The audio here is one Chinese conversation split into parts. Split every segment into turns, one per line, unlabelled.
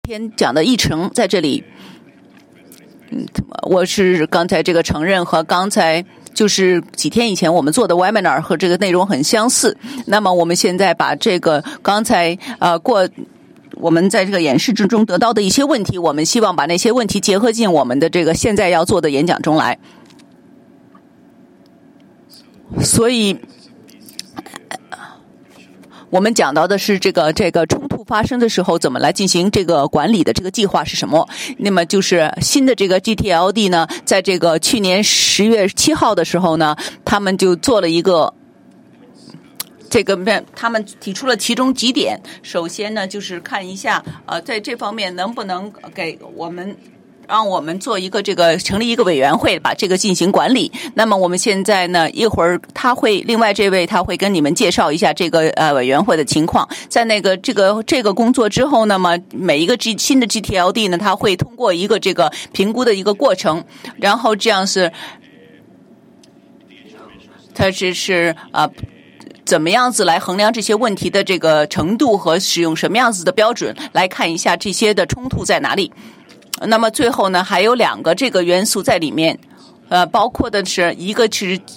天讲的议程在这里。我是刚才这个承认和刚才就是几天以前我们做的 webinar 和这个内容很相似。那么我们现在把这个刚才我们在这个演示之中得到的一些问题，我们希望把那些问题结合进我们的这个现在要做的演讲中来。所以我们讲到的是这个冲突发生的时候怎么来进行这个管理的这个计划是什么。那么就是新的这个 GTLD 呢，在这个去年10月7号的时候呢，他们就做了一个他们提出了其中几点。首先呢，就是看一下在这方面能不能让我们做一个成立一个委员会，把这个进行管理。那么我们现在呢，一会儿另外这位他会跟你们介绍一下这个委员会的情况。在这个工作之后，那么每一个新的 GTLD 呢，他会通过一个这个评估的一个过程，然后这样是它是怎么样子来衡量这些问题的这个程度和使用什么样子的标准来看一下这些的冲突在哪里。那么最后呢，还有2个这个元素在里面，包括的是一个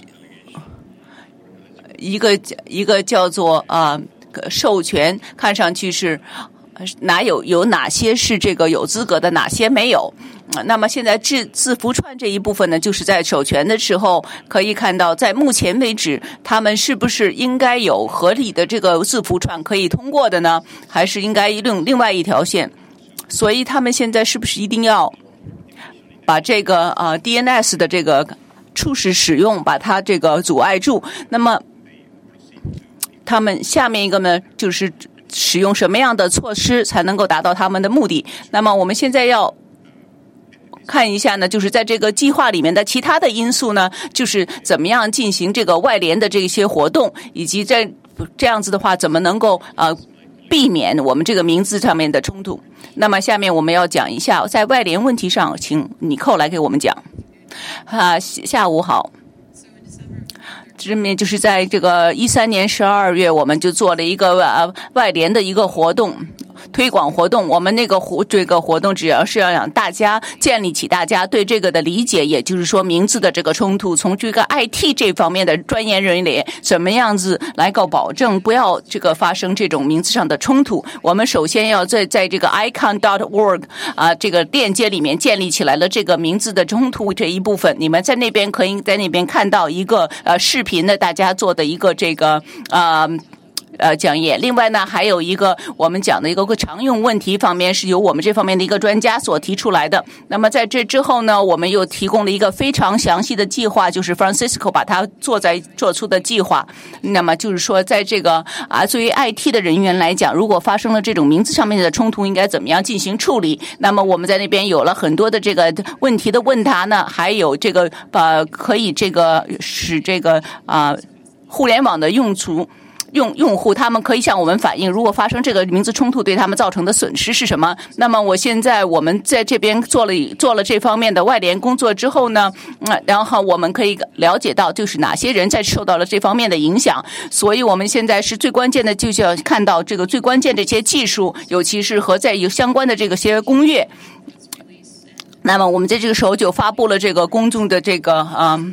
叫做授权，看上去是有哪些是这个有资格的，哪些没有。那么现在字符串这一部分呢，就是在授权的时候可以看到，在目前为止，他们是不是应该有合理的这个字符串可以通过的呢？还是应该用另外一条线？所以他们现在是不是一定要把这个DNS 的这个初始使用把它这个阻碍住？那么他们下面一个呢，就是使用什么样的措施才能够达到他们的目的？那么我们现在要看一下呢，就是在这个计划里面的其他的因素呢，就是怎么样进行这个外联的这些活动，以及在这样子的话怎么能够避免我们这个名字上面的冲突。那么下面我们要讲一下在外联问题上，请尼寇来给我们讲。下午好。这面就是在这个13年12月，我们就做了一个外联的一个活动。推广活动，我们这个活动主要是要让大家建立起大家对这个的理解，也就是说名字的这个冲突，从这个 IT 这方面的专业人员怎么样子来够保证不要这个发生这种名字上的冲突。我们首先要在这个 icon.org 这个链接里面建立起来了这个名字的冲突这一部分。你们在那边可以在那边看到一个视频的大家做的一个这个讲演。另外呢，还有一个我们讲的一个常用问题方面是由我们这方面的一个专家所提出来的。那么在这之后呢，我们又提供了一个非常详细的计划，就是 Francisco 把它做出的计划。那么就是说在这个作为 IT 的人员来讲，如果发生了这种名字上面的冲突，应该怎么样进行处理。那么我们在那边有了很多的这个问题的问答呢，还有这个可以这个使这个互联网的用户他们可以向我们反映，如果发生这个名字冲突对他们造成的损失是什么。那么我们在这边做了这方面的外联工作之后呢，然后我们可以了解到就是哪些人在受到了这方面的影响。所以我们现在是最关键的，就是要看到这个最关键这些技术，尤其是和有相关的这个些攻略。那么我们在这个时候就发布了这个公众的这个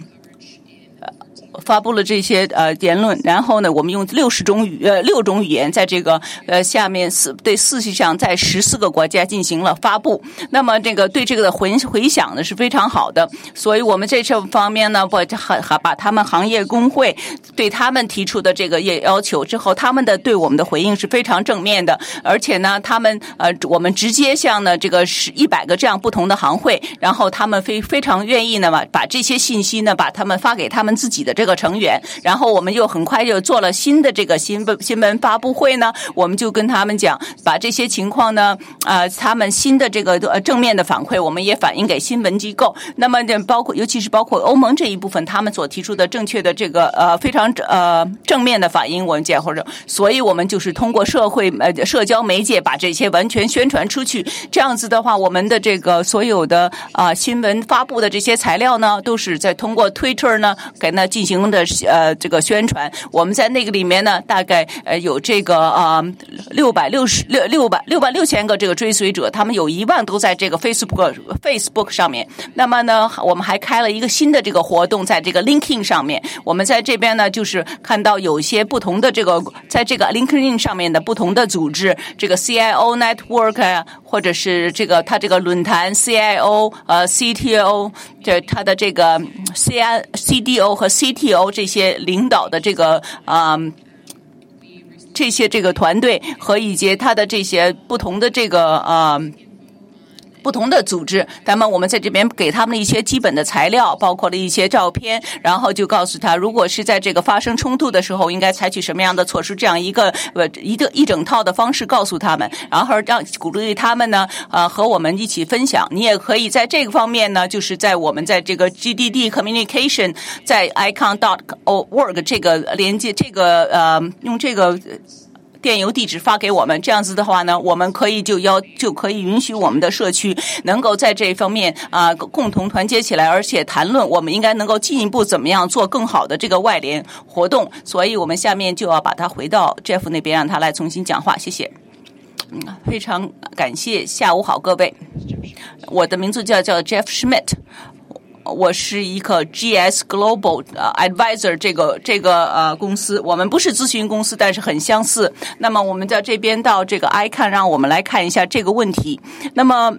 发布了这些言论，然后呢，我们用6种语言在这个下面4项在14个国家进行了发布。那么这个对这个的回响呢是非常好的，所以我们这方面呢，把他们行业工会对他们提出的这个要求之后，他们的对我们的回应是非常正面的，而且呢，我们直接向呢这个100个这样不同的行会，然后他们非常愿意呢把这些信息呢把他们发给他们自己的这个成员，然后我们又很快就做了新的这个新闻发布会呢，我们就跟他们讲，把这些情况呢，他们新的这个正面的反馈，我们也反映给新闻机构。那么尤其是包括欧盟这一部分，他们所提出的正确的这个非常正面的反应，我们或者，所以我们就是通过社交媒介把这些完全宣传出去。这样子的话，我们的这个所有的新闻发布的这些材料呢，都是在通过 Twitter 呢给它进行行的这个宣传。我们在那个里面呢，大概有这个660,000个这个追随者，他们有1万都在这个 Facebook 上面。那么呢，我们还开了一个新的这个活动，在这个 LinkedIn 上面。我们在这边呢，就是看到有一些不同的这个，在这个 LinkedIn 上面的不同的组织，这个 CIO Network 啊，或者是这个它这个论坛 CIO CTO， 这它的这个 CDO 和 CTO 这些领导的这个这些这个团队和以及它的这些不同的这个不同的组织，那么我们在这边给他们一些基本的材料，包括了一些照片，然后就告诉他，如果是在这个发生冲突的时候，应该采取什么样的措施，这样一整套的方式告诉他们，然后鼓励他们呢，和我们一起分享。你也可以在这个方面呢，就是在我们在这个 GDD Communication 在 icon.org 这个连接，这个用这个电邮地址发给我们，这样子的话呢，我们可以就可以允许我们的社区能够在这一方面共同团结起来，而且谈论我们应该能够进一步怎么样做更好的这个外联活动。所以我们下面就要把它回到 Jeff 那边，让他来重新讲话。谢谢。非常感谢，下午好各位，我的名字叫 Jeff Schmidt。我是一个 GS Global Advisor 这个公司，我们不是咨询公司，但是很相似。那么我们在这边到这个 icon， 让我们来看一下这个问题。那么，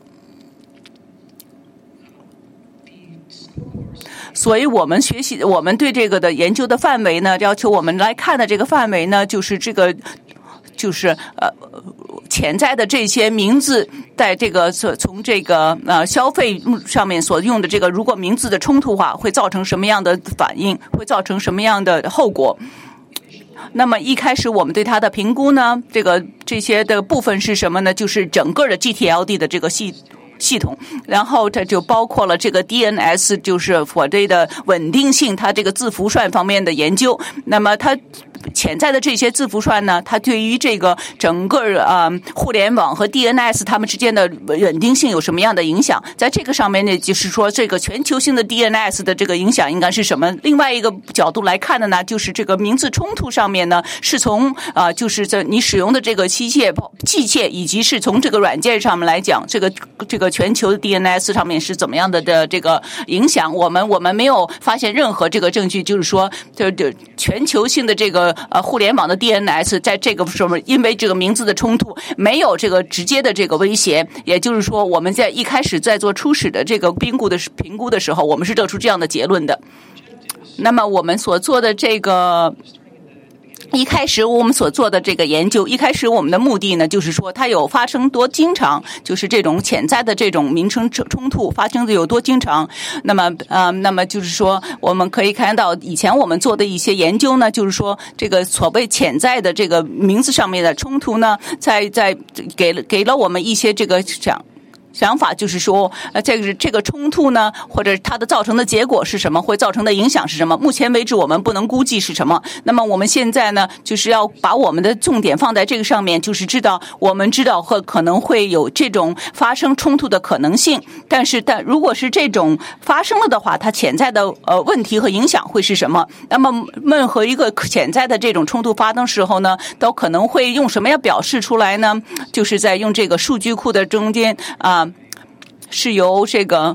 所以我们我们对这个的研究的范围呢，要求我们来看的这个范围呢，就是这个。就是潜在的这些名字，在这个从这个消费上面所用的这个，如果名字的冲突化，会造成什么样的反应，会造成什么样的后果？那么一开始我们对它的评估呢，这些的部分是什么呢？就是整个的 GTLD 的这个系统，然后这就包括了这个 DNS， 就是所谓的稳定性，它这个字符串方面的研究。那么它潜在的这些字符串呢，它对于这个整个互联网和 DNS 它们之间的稳定性有什么样的影响？在这个上面呢，就是说这个全球性的 DNS 的这个影响应该是什么？另外一个角度来看的呢，就是这个名字冲突上面呢，是从就是在你使用的这个器械，以及是从这个软件上面来讲，这个全球的 DNS 上面是怎么样的这个影响？我们没有发现任何这个证据，就是说这全球性的这个互联网的 DNS 在这个时候因为这个名字的冲突没有这个直接的这个威胁。也就是说，我们在一开始在做初始的这个评估的时候，我们是得出这样的结论的。那么我们所做的这个。一开始我们所做的这个研究，一开始我们的目的呢，就是说它有发生多经常，就是这种潜在的这种名称冲突发生的有多经常。那么就是说，我们可以看到以前我们做的一些研究呢，就是说这个所谓潜在的这个名字上面的冲突呢，在给了我们一些这个想法，就是说这个冲突呢，或者它的造成的结果是什么，会造成的影响是什么，目前为止我们不能估计是什么。那么我们现在呢，就是要把我们的重点放在这个上面，就是我们知道可能会有这种发生冲突的可能性，但如果是这种发生了的话，它潜在的问题和影响会是什么？那么任何一个潜在的这种冲突发生时候呢，都可能会用什么样表示出来呢？就是在用这个数据库的中间是由这个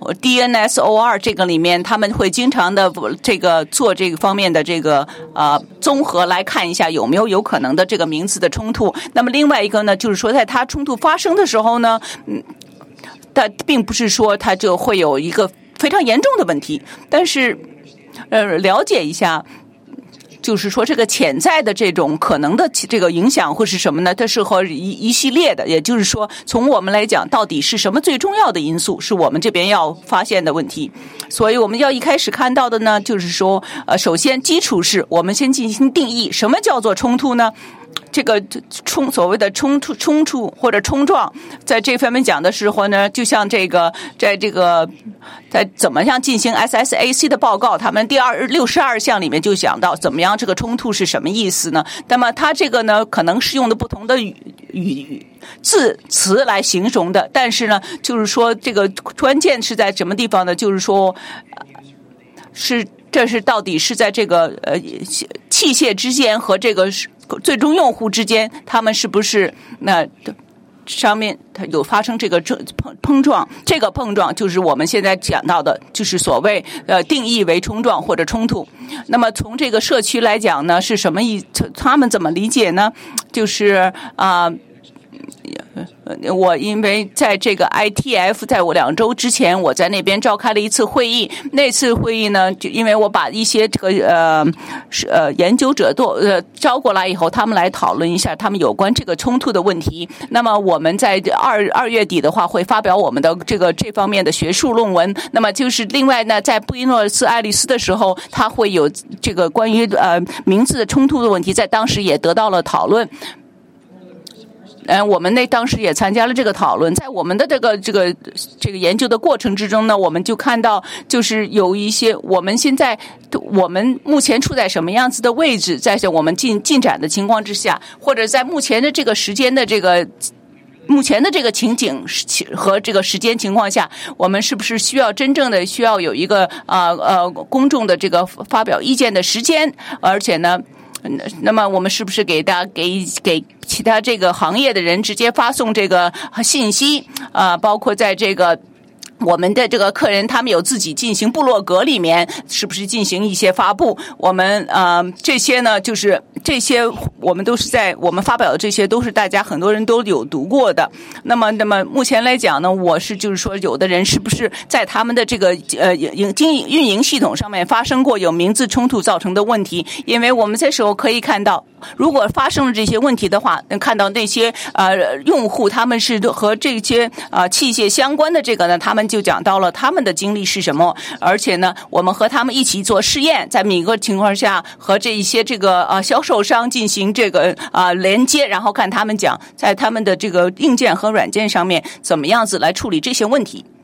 DNSOR 这个里面，他们会经常的这个做这个方面的这个综合来看一下有没有可能的这个名字的冲突。那么另外一个呢，就是说在它冲突发生的时候呢，但并不是说它就会有一个非常严重的问题，但是了解一下。就是说，这个潜在的这种可能的这个影响会是什么呢？它是和一系列的，也就是说，从我们来讲，到底是什么最重要的因素，是我们这边要发现的问题。所以我们要一开始看到的呢，就是说，首先基础是我们先进行定义，什么叫做冲突呢？这个所谓的冲突或者冲撞，在这方面讲的时候呢，就像在怎么样进行 SSAC 的报告，他们第62项里面就讲到怎么样这个冲突是什么意思呢？那么它这个呢，可能是用的不同的词来形容的，但是呢，就是说这个关键是在什么地方呢？就是说是这是到底是在这个器械之间和这个最终用户之间，他们是不是上面它有发生这个碰撞，这个碰撞就是我们现在讲到的，就是所谓定义为冲撞或者冲突。那么从这个社区来讲呢，是什么他们怎么理解呢？就是我因为在这个 ITF， 在我2周之前，我在那边召开了一次会议。那次会议呢，就因为我把一些这个研究者都招过来以后，他们来讨论一下他们有关这个冲突的问题。那么我们在2月底的话会发表我们的这方面的学术论文。那么就是另外呢，在布宜诺斯艾利斯的时候，他会有这个关于名字的冲突的问题，在当时也得到了讨论。我们当时也参加了这个讨论，在我们的这个研究的过程之中呢，我们就看到，就是有一些我们目前处在什么样子的位置，在我们进展的情况之下，或者在目前的这个时间的目前的这个情景和这个时间情况下，我们是不是真正的需要有一个公众的这个发表意见的时间，而且呢，那么我们是不是给其他这个行业的人直接发送这个信息包括在这个我们的这个客人他们有自己进行部落格里面是不是进行一些发布，我们这些呢，就是这些我们发表的这些都是大家很多人都有读过的。那么目前来讲呢，就是说有的人是不是在他们的这个运营系统上面发生过有名字冲突造成的问题，因为我们这时候可以看到，如果发生了这些问题的话，能看到那些用户他们是和这些器械相关的这个呢，他们就讲到了他们的经历是什么，而且呢，我们和他们一起做试验，在每个情况下和这一些这个销售商进行这个连接，然后看他们讲在他们的这个硬件和软件上面怎么样子来处理这些问题。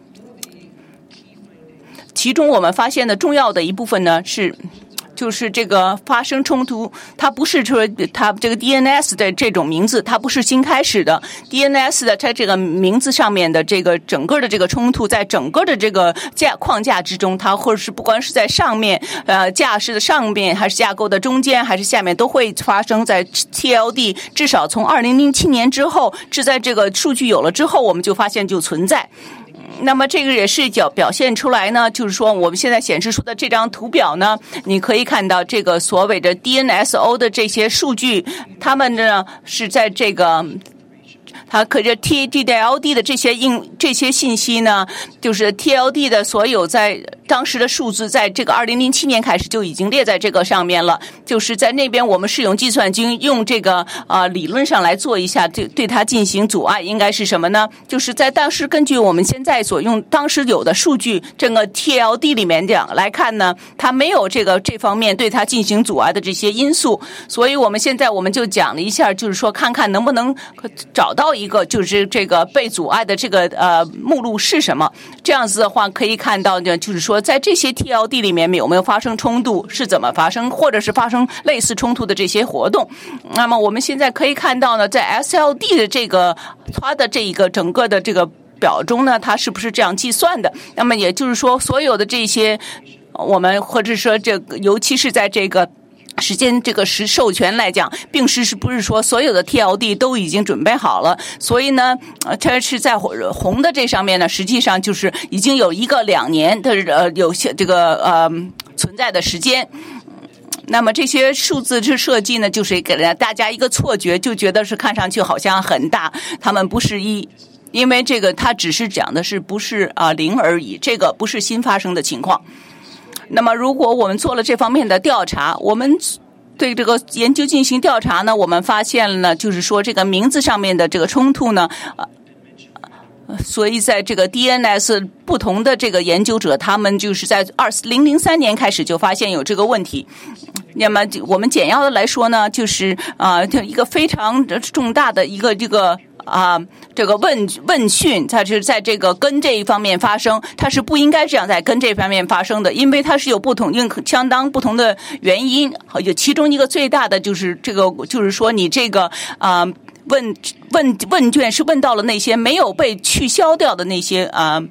其中我们发现的重要的一部分呢就是这个发生冲突，它不是说它这个 DNS 的这种名字，它不是新开始的。DNS 的它这个名字上面的这个整个的这个冲突，在整个的这个框架之中，它或者是不管是在上面架势的上面，还是架构的中间，还是下面，都会发生在 TLD。至少从2007年之后，是在这个数据有了之后，我们就发现就存在。那么这个也是表现出来呢，就是说我们现在显示出的这张图表呢，你可以看到这个所谓的 DNSO 的这些数据，他们呢是在这个它可是 TLD 的这些信息呢，就是 TLD 的所有在当时的数字，在这个2007年开始就已经列在这个上面了。就是在那边我们是用计算机用这个理论上来做一下，对它进行阻碍，应该是什么呢？就是在当时根据我们现在所用当时有的数据，这个 TLD 里面讲来看呢，它没有这方面对它进行阻碍的这些因素。所以我们现在就讲了一下，就是说看看能不能找到一个就是这个被阻碍的这个目录是什么。这样子的话可以看到呢，就是说在这些 TLD 里面有没有发生冲突，是怎么发生，或者是发生类似冲突的这些活动。那么我们现在可以看到呢，在 SLD 的这个它的这一个整个的这个表中呢，它是不是这样计算的。那么也就是说所有的这些我们或者说尤其是在这个时间这个授权来讲，并是不是说所有的 TLD 都已经准备好了。所以呢这是在红的这上面呢，实际上就是已经有2年的有些这个存在的时间。那么这些数字之设计呢，就是给了大家一个错觉，就觉得是看上去好像很大，它们不是因为这个它只是讲的是不是0而已，这个不是新发生的情况。那么如果我们做了这方面的调查，我们对这个研究进行调查呢，我们发现了呢，就是说这个名字上面的这个冲突呢所以在这个 DNS 不同的这个研究者，他们就是在2003年开始就发现有这个问题。那么我们简要的来说呢，就是一个非常重大的一个这个问讯，它是在这个根这一方面发生，它是不应该这样在根这方面发生的，因为它是有相当不同的原因。有其中一个最大的就是这个，就是说你这个问卷是问到了那些没有被取消掉的那些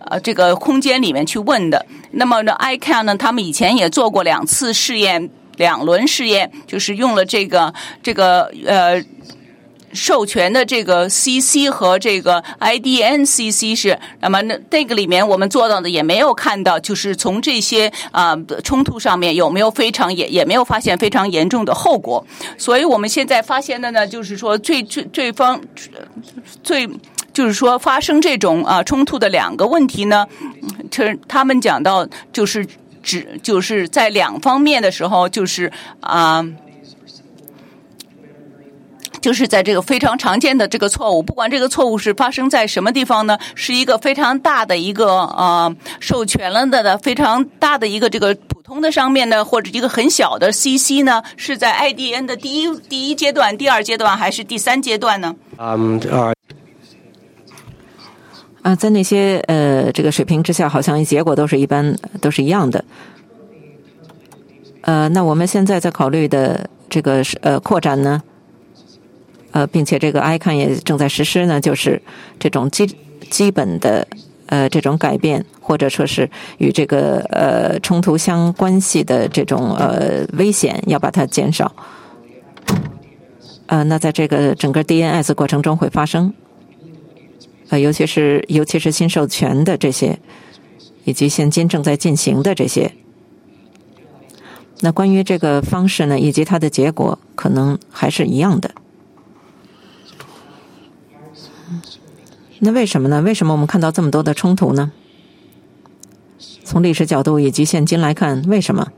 这个空间里面去问的。那么呢 ICANN 呢，他们以前也做过2次试验，2轮试验，就是用了这个授权的这个 CC 和这个 IDN-CC 是，那么那个里面我们做到的也没有看到，就是从这些冲突上面有没有也没有发现非常严重的后果。所以我们现在发现的呢，就是说就是说发生这种冲突的2个问题呢，他们讲到就是在2方面的时候，就是在这个非常常见的这个错误，不管这个错误是发生在什么地方呢，是一个非常大的一个授权了的非常大的一个这个普通的上面呢，或者一个很小的 CC 呢，是在 IDN 的第一阶段、第2阶段还是第3阶段呢？
在那些这个水平之下，好像结果都是一样的。那我们现在在考虑的这个扩展呢？并且这个 ICANN 也正在实施呢，就是这种基本的这种改变，或者说是与这个冲突相关系的这种危险，要把它减少。那在这个整个 DNS 过程中会发生，尤其是新授权的这些，以及现今正在进行的这些。那关于这个方式呢，以及它的结果，可能还是一样的。那为什么呢？为什么我们看到这么多的冲突呢？从历史角度以及现今来看，为什么？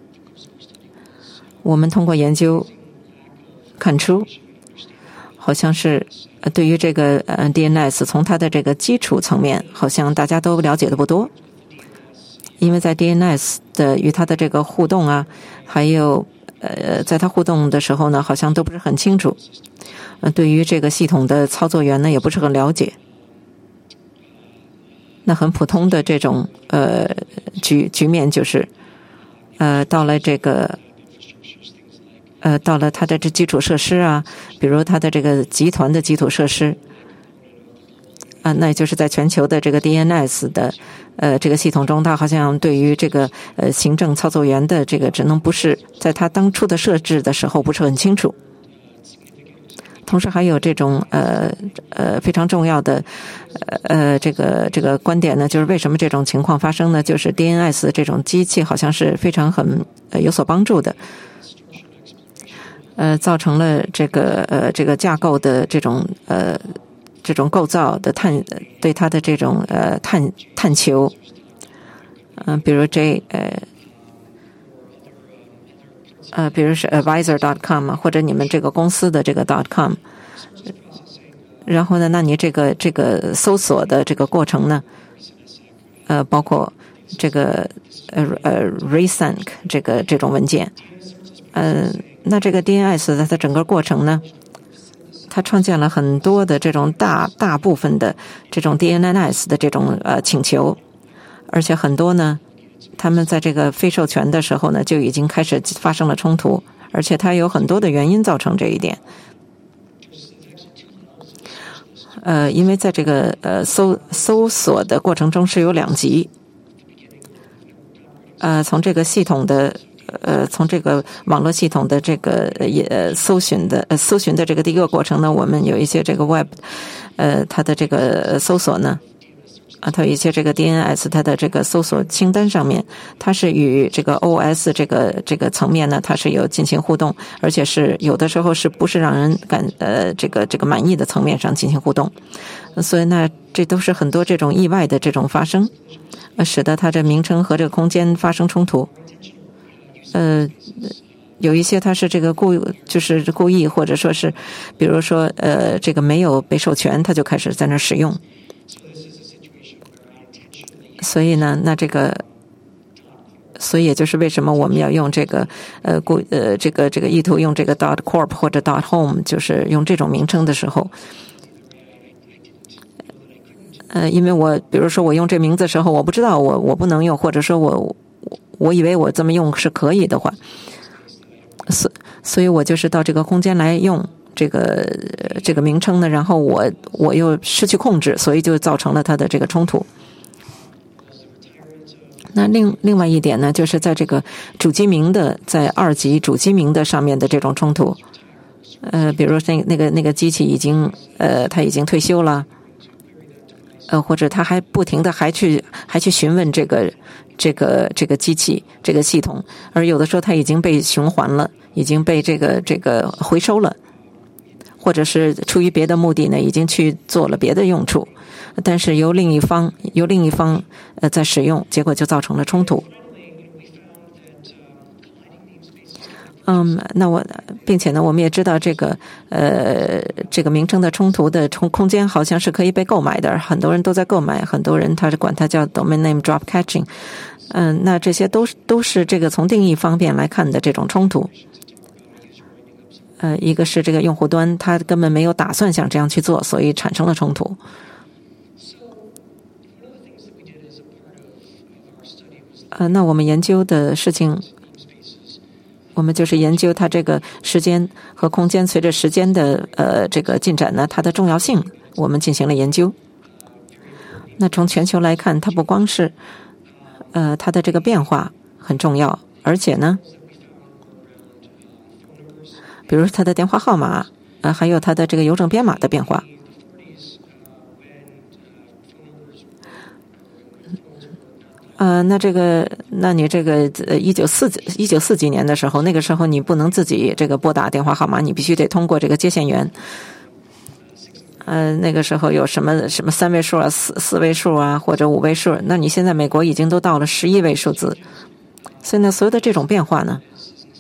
我们通过研究看出，好像是对于这个DNS 从它的这个基础层面，好像大家都了解的不多。因为在 DNS 的与它的这个互动啊，还有在它互动的时候呢，好像都不是很清楚。对于这个系统的操作员呢，也不是很了解。那很普通的这种局面就是，到了这个到了它的这基础设施啊，比如它的这个集团的基础设施那也就是在全球的这个 DNS 的这个系统中，它好像对于这个行政操作员的这个职能不是在它当初的设置的时候不是很清楚。同时还有这种非常重要的这个观点呢，就是为什么这种情况发生呢？就是 DNS 这种机器好像是非常有所帮助的，造成了这个架构的这种构造的对它的这种探求，比如比如是 advisor.com 或者你们这个公司的这个 .com， 然后呢，那你这个搜索的这个过程呢，包括这个resync 这种文件，那这个 DNS 的它整个过程呢，它创建了很多的这种大部分的这种 DNS 的这种请求，而且很多呢，他们在这个非授权的时候呢，就已经开始发生了冲突，而且它有很多的原因造成这一点。因为在这个搜索的过程中是有2级，从这个系统的从这个网络系统的这个搜寻的这个第一个过程呢，我们有一些这个 web 它的这个搜索呢。它有一些这个 DNS 它的这个搜索清单上面，它是与这个 OS 这个层面呢，它是有进行互动，而且是有的时候是不是让人这个满意的层面上进行互动，所以呢，这都是很多这种意外的这种发生，使得它这名称和这个空间发生冲突。有一些它是这个就是故意，或者说是，比如说这个没有被授权，它就开始在那使用。所以呢，所以也就是为什么我们要用这个这个意图用这个 .corp 或者 .home， 就是用这种名称的时候，因为比如说我用这名字的时候，我不知道我不能用，或者说我以为我这么用是可以的话，所以我就是到这个空间来用这个名称呢，然后我又失去控制，所以就造成了它的这个冲突。 那另外一点呢，就是在这个主机名的在2级主机名的上面的这种冲突，比如说那个机器已经他已经退休了，或者他还不停的还去询问这个机器这个系统，而有的时候他已经被循环了，已经被这个回收了，或者是出于别的目的呢，已经去做了别的用处，但是由另一方在使用，结果就造成了冲突。并且呢，我们也知道这个名称的冲突的空间好像是可以被购买的，很多人都在购买，很多人他是管它叫 domain name drop catching。那这些都是这个从定义方面来看的这种冲突。一个是这个用户端他根本没有打算想这样去做，所以产生了冲突。那我们研究的事情，我们就是研究它这个时间和空间随着时间的这个进展呢，它的重要性，我们进行了研究。那从全球来看，它不光是它的这个变化很重要，而且呢，比如它的电话号码还有它的这个邮政编码的变化。那你这个1940几年的时候，那个时候你不能自己这个拨打电话号码，你必须得通过这个接线员。那个时候有什么3位数啊、4位数啊，或者5位数，那你现在美国已经都到了11位数字，所以呢，所有的这种变化呢，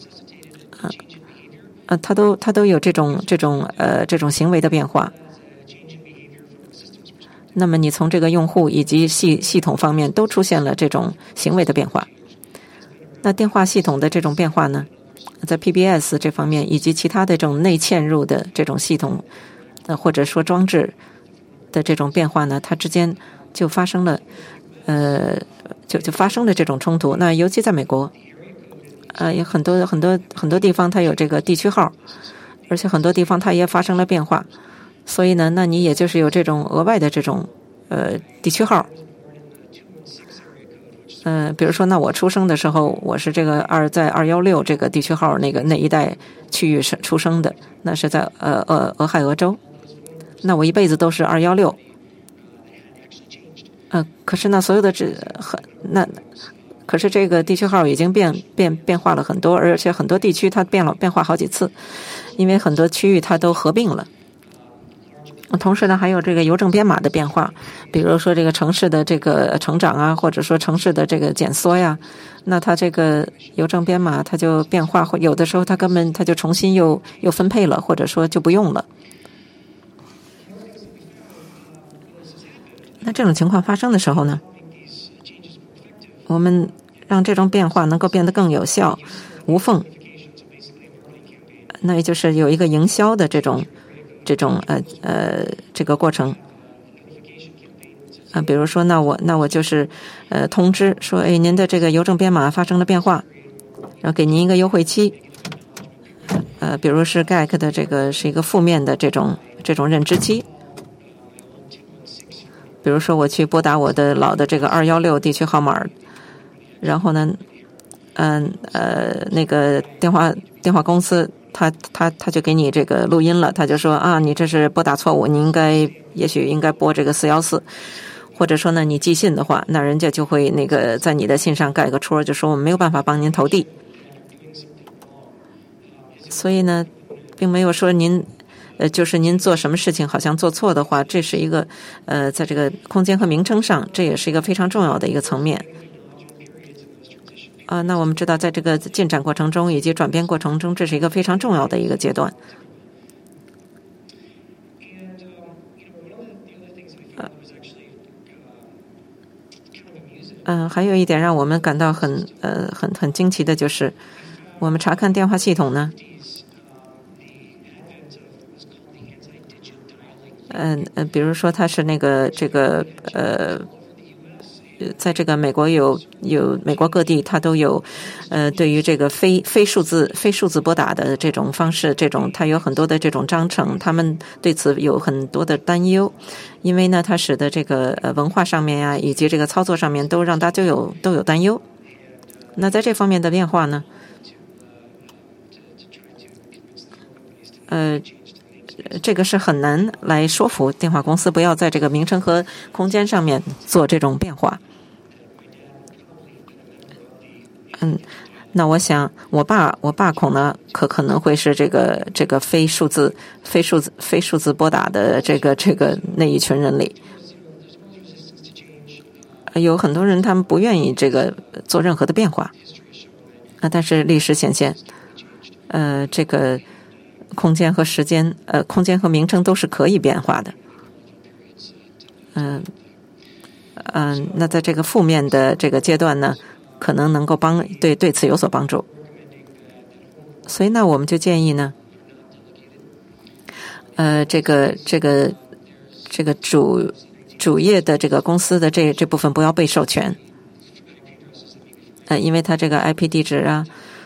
它都有这种行为的变化。那么你从这个用户以及系统方面都出现了这种行为的变化。那电话系统的这种变化呢，在 PBS 这方面以及其他的这种内嵌入的这种系统或者说装置的这种变化呢，它之间就发生了就发生了这种冲突。那尤其在美国有很多地方它有这个地区号，而且很多地方它也发生了变化。所以呢，那你也就是有这种额外的这种地区号。比如说，那我出生的时候，我是这个在216这个地区号那一带区域出生的，那是在俄亥俄州。那我一辈子都是216。可是呢，所有的可是这个地区号已经变化了很多，而且很多地区它变化好几次，因为很多区域它都合并了。同时呢，还有这个邮政编码的变化，比如说这个城市的这个成长啊，或者说城市的这个减缩呀，那它这个邮政编码它就变化，或有的时候它根本它就重新又分配了，或者说就不用了。那这种情况发生的时候呢，我们让这种变化能够变得更有效、无缝，那也就是有一个营销的这种这个过程。比如说那我就是通知说，您的这个邮政编码发生了变化，然后给您一个优惠期。比如是 GAC 的这个是一个负面的这种认知期。比如说我去拨打我的老的这个216地区号码，然后呢那个电话公司他就给你这个录音了，他就说你这是拨打错误，你也许应该拨这个414，或者说呢你寄信的话，那人家就会那个在你的信上盖个戳，就说我们没有办法帮您投递。所以呢，并没有说您就是您做什么事情好像做错的话，这是一个在这个空间和名称上，这也是一个非常重要的一个层面。那我们知道在这个进展过程中以及转变过程中，这是一个非常重要的一个阶段。还有一点让我们感到很惊奇的就是，我们查看电话系统呢，比如说它是这个在这个美国有美国各地，它都有对于这个非数字拨打的这种方式，它有很多的这种章程，他们对此有很多的担忧，因为呢，它使得这个文化上面呀，以及这个操作上面都让大家都有担忧。那在这方面的变化呢，这个是很难来说服电话公司不要在这个名称和空间上面做这种变化。那我想我爸恐呢可能会是这个非数字拨打的这个那一群人里，有很多人他们不愿意这个做任何的变化。但是历史显现，这个空间和时间，空间和名称都是可以变化的。那在这个负面的这个阶段呢，可能能够对此有所帮助。所以呢，我们就建议呢，这个主业的这个公司的这部分不要被授权。因为它这个 IP 地址啊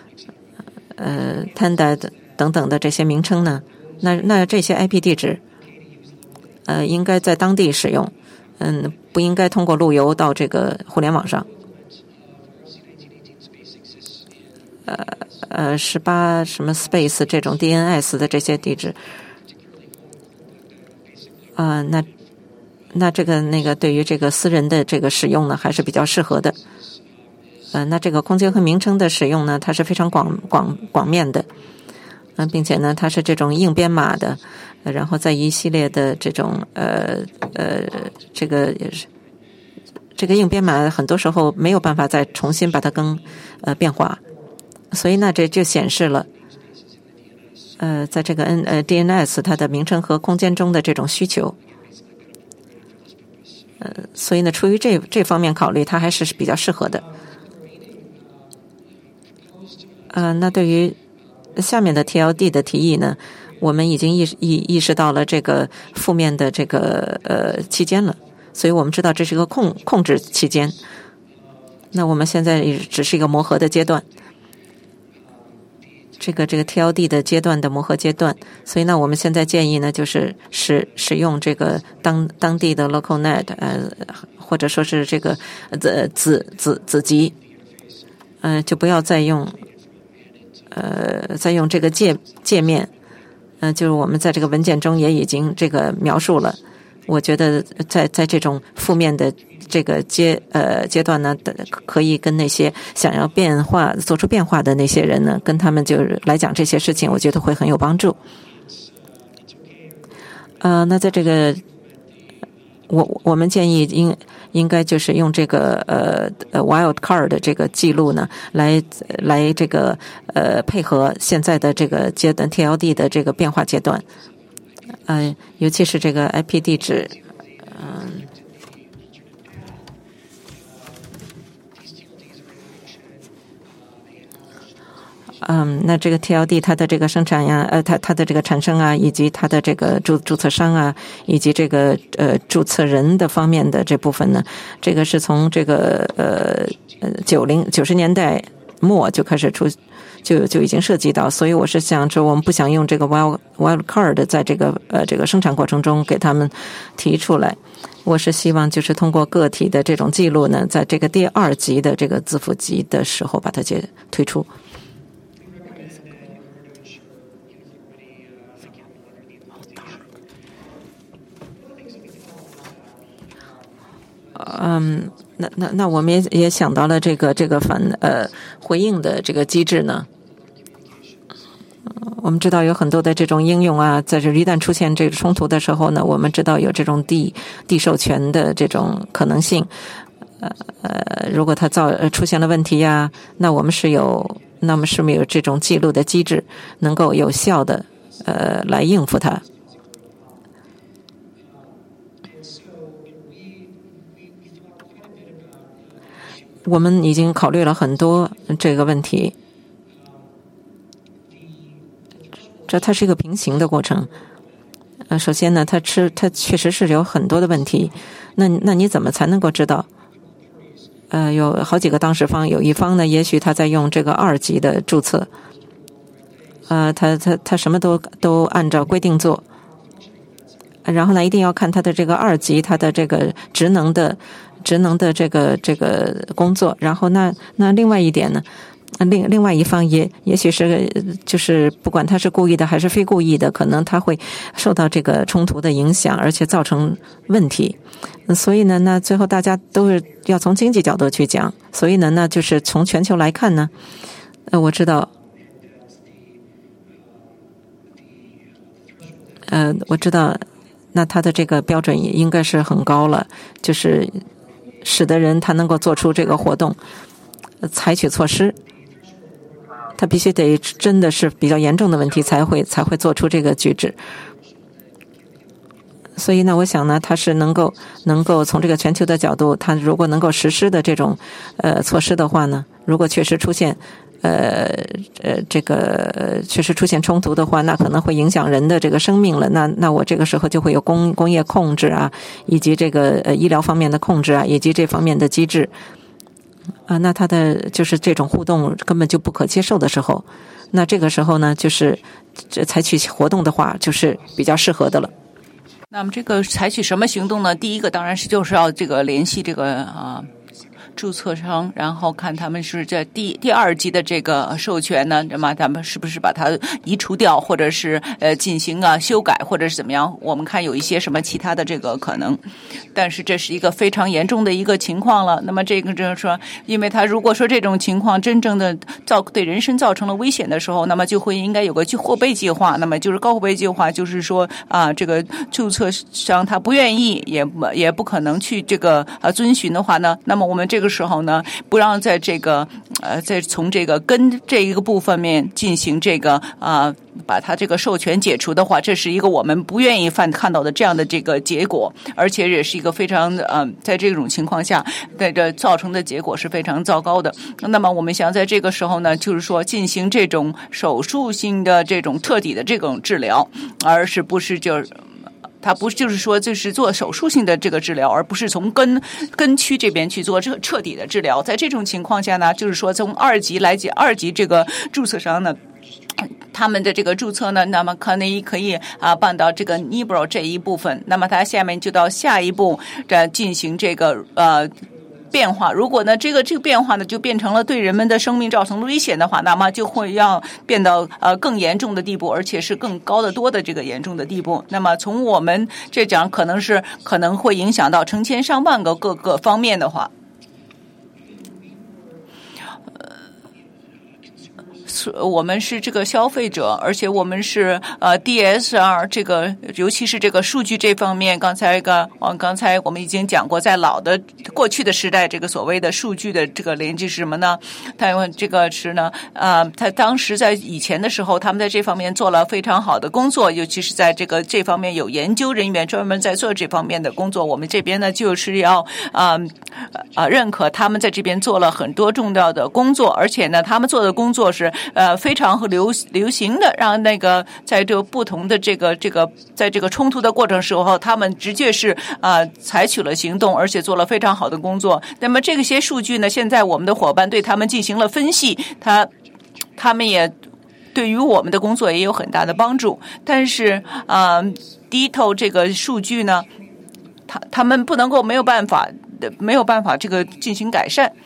，Tenda 等等的这些名称呢，那这些 IP 地址应该在当地使用，不应该通过路由到这个互联网上。18什么 space 这种 DNS 的这些地址，那这个那个对于这个私人的这个使用呢，还是比较适合的。那这个空间和名称的使用呢，它是非常广面的，并且呢，它是这种硬编码的，然后在一系列的这种这个也是这个硬编码，很多时候没有办法再重新把它变化，所以呢，这就显示了在这个DNS 它的名称和空间中的这种需求。所以呢，出于这方面考虑，它还是比较适合的。那对于下面的 TLD 的提议呢，我们已经意识到了这个负面的这个期间了，所以我们知道这是一个控制期间。那我们现在只是一个磨合的阶段，这个 TLD 的阶段的磨合阶段，所以呢，我们现在建议呢，就是使用这个当地的 LocalNet， 或者说是这个子集，就不要再用这个界面，就是我们在这个文件中也已经这个描述了。我觉得在这种负面的这个阶段呢，可以跟那些想要做出变化的那些人呢，跟他们就是来讲这些事情，我觉得会很有帮助。那在这个我们建议应该就是用这个wild card 的这个记录呢，来这个配合现在的这个阶段 TLD 的这个变化阶段，尤其是这个 IP 地址，那这个 TLD 它的这个生产呀，它的这个产生啊，以及它的这个注册商啊，以及这个注册人的方面的这部分呢，这个是从这个90年代末就开始就已经涉及到，所以我是想说，我们不想用这个 wild card 在这个生产过程中给他们提出来。我是希望就是通过个体的这种记录呢，在这个第2级的这个字符集的时候把它推出。那我们也想到了这个回应的这个机制呢。我们知道有很多的这种应用啊，在这一旦出现这个冲突的时候呢，我们知道有这种地授权的这种可能性。如果它出现了问题呀，那么是不是有这种记录的机制，能够有效的来应付它？我们已经考虑了很多这个问题，它是一个平行的过程。首先呢，它确实是有很多的问题。那你怎么才能够知道有好几个当事方，有一方呢，也许他在用这个2级的注册，他什么都按照规定做，然后呢，一定要看他的这个2级，他的这个职能的这个工作，然后那另外一点呢，另外一方也许是就是不管他是故意的还是非故意的，可能他会受到这个冲突的影响，而且造成问题。所以呢，那最后大家都是要从经济角度去讲。所以呢，那就是从全球来看呢，我知道，那他的这个标准也应该是很高了，就是使得人他能够做出这个活动，采取措施。他必须得真的是比较严重的问题才会做出这个举止。所以呢，我想呢，他是能够从这个全球的角度，他如果能够实施的这种措施的话呢，如果确实出现确实出现冲突的话，那可能会影响人的这个生命了。那我这个时候就会有工业控制啊，以及这个医疗方面的控制啊，以及这方面的机制。那他的就是这种互动根本就不可接受的时候，那这个时候呢，就是采取活动的话，就是比较适合的了。
那么这个采取什么行动呢？第一个当然是就是要这个联系这个注册商，然后看他们是在第2级的这个授权呢，那么他们是不是把它移除掉，或者是进行修改，或者是怎么样？我们看有一些什么其他的这个可能，但是这是一个非常严重的一个情况了。那么这个就是说，因为他如果说这种情况真正的对人身造成了危险的时候，那么就会应该有个后备计划。那么就是高后备计划，就是说这个注册商他不愿意，也不可能去这个遵循的话呢，那么我们这个时候呢，不让在这个再从这个跟这一个部分面进行这个把它这个授权解除的话，这是一个我们不愿意看到的这样的这个结果，而且也是一个非常在这种情况下这造成的结果是非常糟糕的。那么我们想在这个时候呢，就是说进行这种手术性的这种彻底的这种治疗，而是不是就是它不就是说就是做手术性的这个治疗，而不是从根区这边去做这个彻底的治疗。在这种情况下呢，就是说从2级来讲，2级这个注册商呢，他们的这个注册呢，那么可以办到这个 NIBRO 这一部分，那么它下面就到下一步进行这个变化。如果呢这个变化呢就变成了对人们的生命造成危险的话，那么就会要变到更严重的地步，而且是更高得多的这个严重的地步。那么从我们这讲可能会影响到成千上万个各个方面的话，我们是这个消费者，而且我们是DSR 这个，尤其是这个数据这方面。刚才我们已经讲过，在过去的时代，这个所谓的数据的这个连接是什么呢？它这个是呢，他当时在以前的时候，他们在这方面做了非常好的工作，尤其是在这方面有研究人员专门在做这方面的工作。我们这边呢，就是要认可他们在这边做了很多重要的工作，而且呢，他们做的工作是非常流行的，让那个在这个不同的在这个冲突的过程时候，他们直接是采取了行动，而且做了非常好的工作。那么这些数据呢，现在我们的伙伴对他们进行了分析，他们也对于我们的工作也有很大的帮助。但是DITO 这个数据呢，他们不能够没有办法这个进行改善。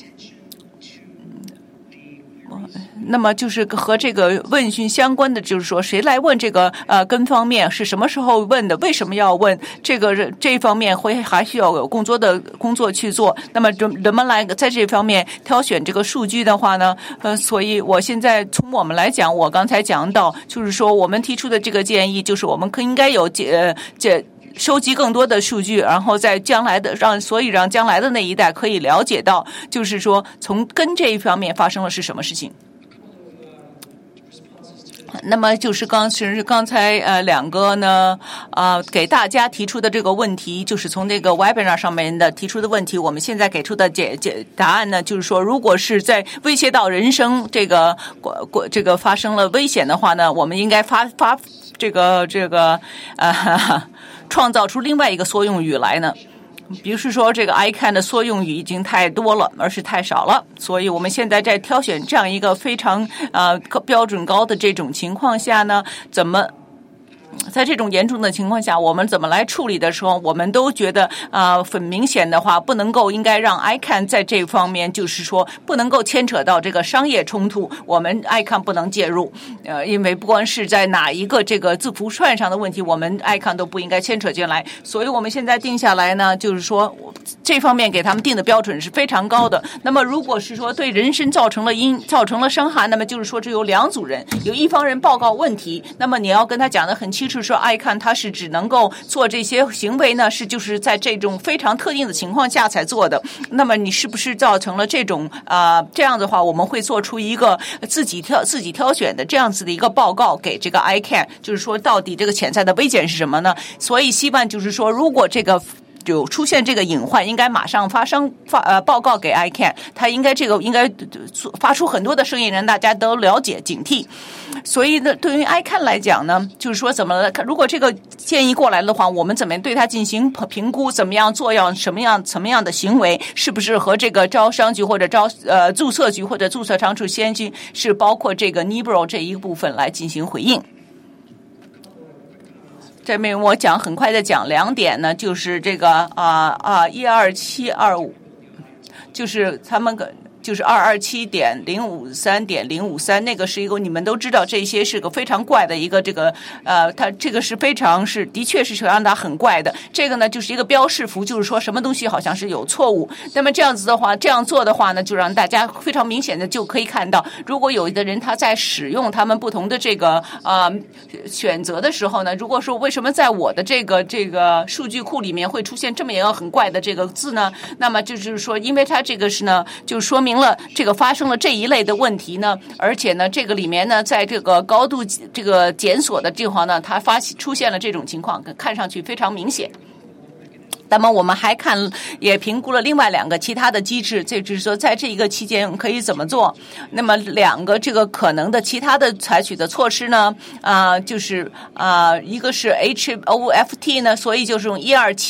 那么就是和这个问讯相关的，就是说谁来问这个跟方面是什么时候问的，为什么要问这方面还需要有更多的工作去做。那么人们来在这方面挑选这个数据的话呢，所以我现在从我们来讲，我刚才讲到，就是说我们提出的这个建议，就是我们应该有收集更多的数据，然后在将来的让将来的那一代可以了解到，就是说从根这一方面发生了是什么事情。那么就是刚才两个呢给大家提出的这个问题，就是从这个 webinar 上面的提出的问题，我们现在给出的答案呢，就是说如果是在威胁到人生这个发生了危险的话呢，我们应该创造出另外一个缩用语来呢。 比如说这个 ICANN 的缩用语已经太多了，而是太少了，所以我们现在在挑选这样一个非常标准高的这种情况下呢，在这种严重的情况下，我们怎么来处理的时候，我们都觉得很明显的话，不能够应该让 ICANN 在这方面，就是说不能够牵扯到这个商业冲突，我们 ICANN 不能介入，因为不管是在哪一个这个字符串上的问题，我们 ICANN 都不应该牵扯进来。所以我们现在定下来呢，就是说这方面给他们定的标准是非常高的。那么如果是说对人身造成了伤害，那么就是说只有两组人，有一方人报告问题，那么你要跟他讲得很清楚，说ICANN他是只能够做这些行为呢，就是在这种非常特定的情况下才做的。那么你是不是造成了这种这样的话，我们会做出一个自己挑选的这样子的一个报告给这个 ICANN， 就是说到底这个潜在的危险是什么呢？所以希望就是说，如果这个有出现这个隐患，应该马上报告给 ICANN， 他应该发出很多的声音，让大家都了解警惕。所以呢，对于 ICANN 来讲呢，就是说如果这个建议过来的话，我们怎么对它进行评估，怎么样做，要什么样的行为，是不是和这个招商局或者注册局或者注册常驻先驱是包括这个 NIBRO 这一部分来进行回应。这边我很快的讲两点呢，就是这个12725，就是他们就是227.053.053，那个是一个你们都知道，这些是个非常怪的一个它这个是的确是让它很怪的。这个呢就是一个标示符，就是说什么东西好像是有错误。那么这样做的话呢，就让大家非常明显的就可以看到，如果有的人他在使用他们不同的这个选择的时候呢，如果说为什么在我的这个数据库里面会出现这么一个很怪的这个字呢？那么就是说，因为它这个是呢，就说明了这个发生了这一类的问题呢，而且呢，这个里面呢，在这个高度这个检索的地方呢，它出现了这种情况，看上去非常明显。那么我们还也评估了另外两个其他的机制，这就是说在这一个期间可以怎么做。那么两个这个可能的其他的采取的措施呢，就是一个是 HOFT 呢，所以就是用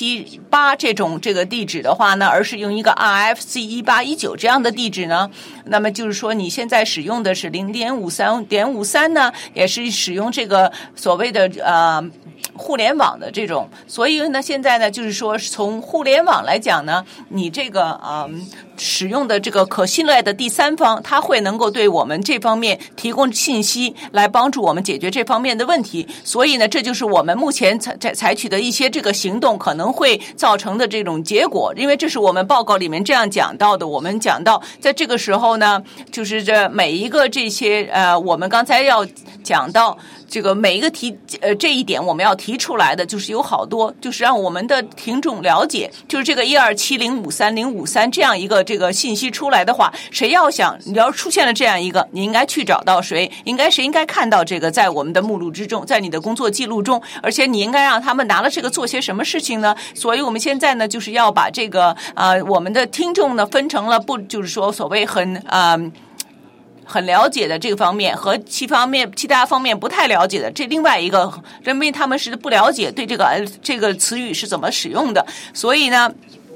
1278这个地址的话呢，而是用一个 RFC1819 这样的地址呢，那么就是说你现在使用的是 0.53.53 呢，也是使用这个所谓的互联网的这种，所以呢，现在呢，就是说从互联网来讲呢，你这个使用的这个可信赖的第三方，它会能够对我们这方面提供信息，来帮助我们解决这方面的问题。所以呢，这就是我们目前采取的一些这个行动可能会造成的这种结果，因为这是我们报告里面这样讲到的。我们讲到在这个时候呢，就是这每一个这些我们刚才要讲到这个每一个这一点我们要提出来的，就是有好多，就是让我们的听众了解，就是这个127.053.053这样一个这个信息出来的话，你要出现了这样一个，你应该去找到谁应该看到这个在我们的目录之中，在你的工作记录中，而且你应该让他们拿了这个做些什么事情呢？所以我们现在呢，就是要把这个我们的听众呢分成了就是说所谓很了解的这个方面和其他方面不太了解的这另外一个，因为他们是不了解对这个词语是怎么使用的，所以呢，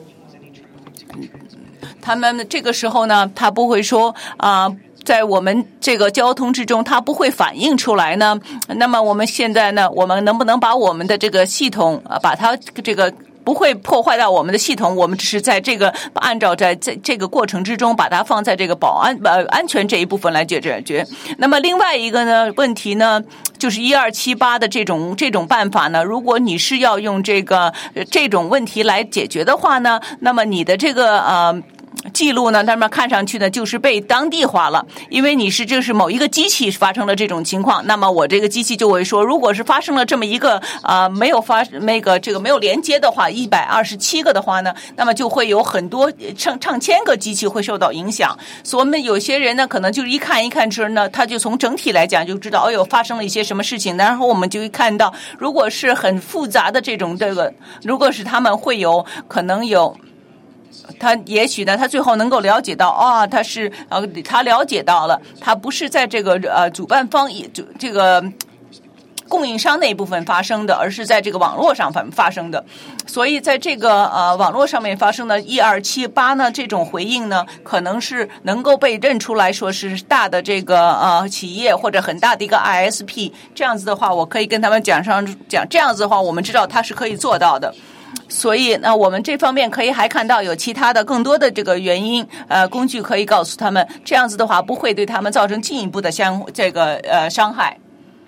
他们这个时候呢，他不会说在我们这个交通之中，它不会反映出来呢。那么我们现在呢，我们能不能把我们的这个系统把它这个不会破坏到我们的系统，我们只是在这个按照在这个过程之中把它放在这个安全这一部分来解决。那么另外一个呢问题呢，就是1278的这种办法呢，如果你是要用这种问题来解决的话呢，那么你的这个记录呢，那么看上去呢就是被当地化了，因为就是某一个机器发生了这种情况，那么我这个机器就会说，如果是发生了这么一个没有连接的话，127个的话呢，那么就会有很多上千个机器会受到影响。所以我们有些人呢，可能就是一看之后呢，他就从整体来讲就知道，发生了一些什么事情。然后我们就会看到，如果是很复杂的如果是他们会可能有。他也许呢，他最后能够了解到他了解到了，他不是在这个主办方这个供应商那一部分发生的，而是在这个网络上发生的。所以在这个网络上面发生的1278呢，这种回应呢，可能是能够被认出来说是大的这个企业或者很大的一个 ISP。这样子的话，我可以跟他们讲，这样子的话，我们知道它是可以做到的。所以呢，我们这方面可以还看到有其他的更多的这个原因，工具可以告诉他们，这样子的话不会对他们造成进一步的伤害。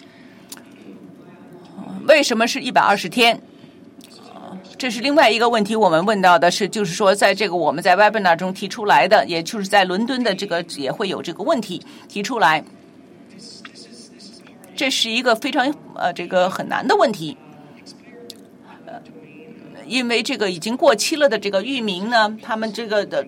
为什么是120天？这是另外一个问题，我们问到的是，就是说，在这个我们在 webinar 中提出来的，也就是在伦敦的这个也会有这个问题提出来。这是一个非常这个很难的问题。因为这个已经过期了的这个域名呢，他们的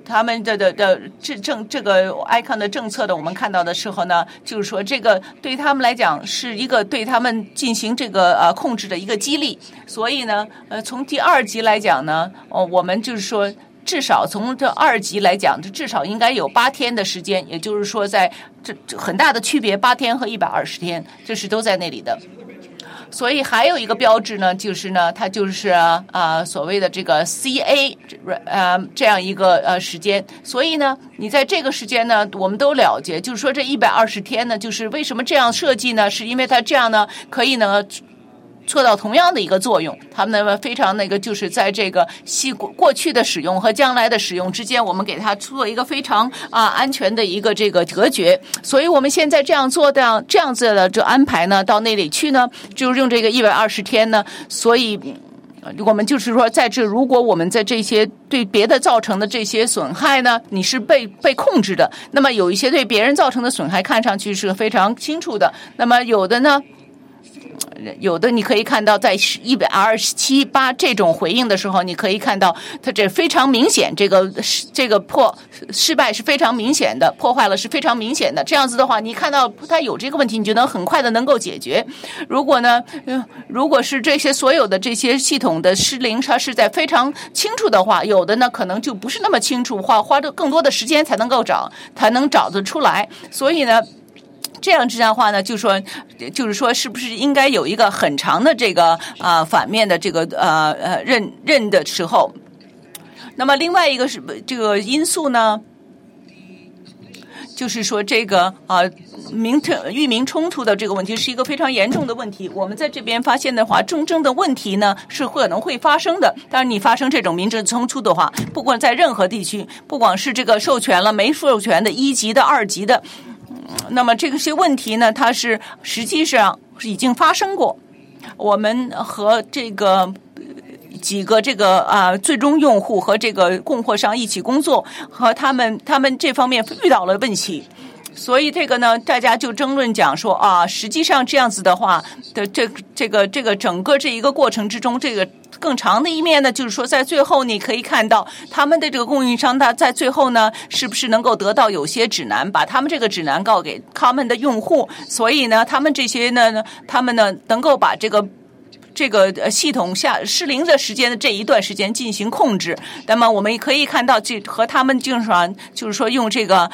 ICANN 的政策的，我们看到的时候呢，就是说这个对他们来讲是一个对他们进行这个控制的一个激励。所以呢，从第2级来讲呢，我们就是说至少从这2级来讲，至少应该有8天的时间，也就是说在这很大的区别，8天和120天，这是都在那里的。所以还有一个标志呢，就是呢，它就是所谓的这个 CA 这样一个时间。所以呢，你在这个时间呢，我们都了解，就是说这120天呢，就是为什么这样设计呢？是因为它这样呢，可以呢做到同样的一个作用。他们呢非常就是在这个过去的使用和将来的使用之间，我们给它做一个非常安全的一个这个隔绝。所以我们现在这样做的这样子的这安排呢，到那里去呢，就是用这个120天呢。所以我们就是说，在这如果我们在这些对别的造成的这些损害呢，你是被控制的，那么有一些对别人造成的损害看上去是非常清楚的，那么有的你可以看到，在127.8这种回应的时候，你可以看到它这非常明显，这个失败是非常明显的，破坏了是非常明显的。这样子的话，你看到它有这个问题，你就能很快的能够解决。如果是这些所有的这些系统的失灵，它是在非常清楚的话，有的呢可能就不是那么清楚，花着更多的时间才能找得出来。所以呢，这样的话呢，就是说，是不是应该有一个很长的这个反面的这个认的时候？那么另外一个是这个因素呢，就是说这个域名冲突的这个问题是一个非常严重的问题。我们在这边发现的话，真正的问题呢是可能会发生的。当然，你发生这种名称冲突的话，不管在任何地区，不管是这个授权了没授权的1级的、2级的。那么这些问题呢，它是实际上已经发生过。我们和这个几个这个最终用户和这个供货商一起工作，和他们这方面遇到了问题。所以这个呢，大家就争论讲说实际上这样子的话的这个整个这一个过程之中，这个更长的一面呢，就是说在最后你可以看到他们的这个供应商，他在最后呢，是不是能够得到有些指南，把他们这个指南告给他们的用户。所以呢，他们这些呢，他们呢能够把这个系统下失灵的时间的这一段时间进行控制。那么我们也可以看到，和他们经常就是说用这个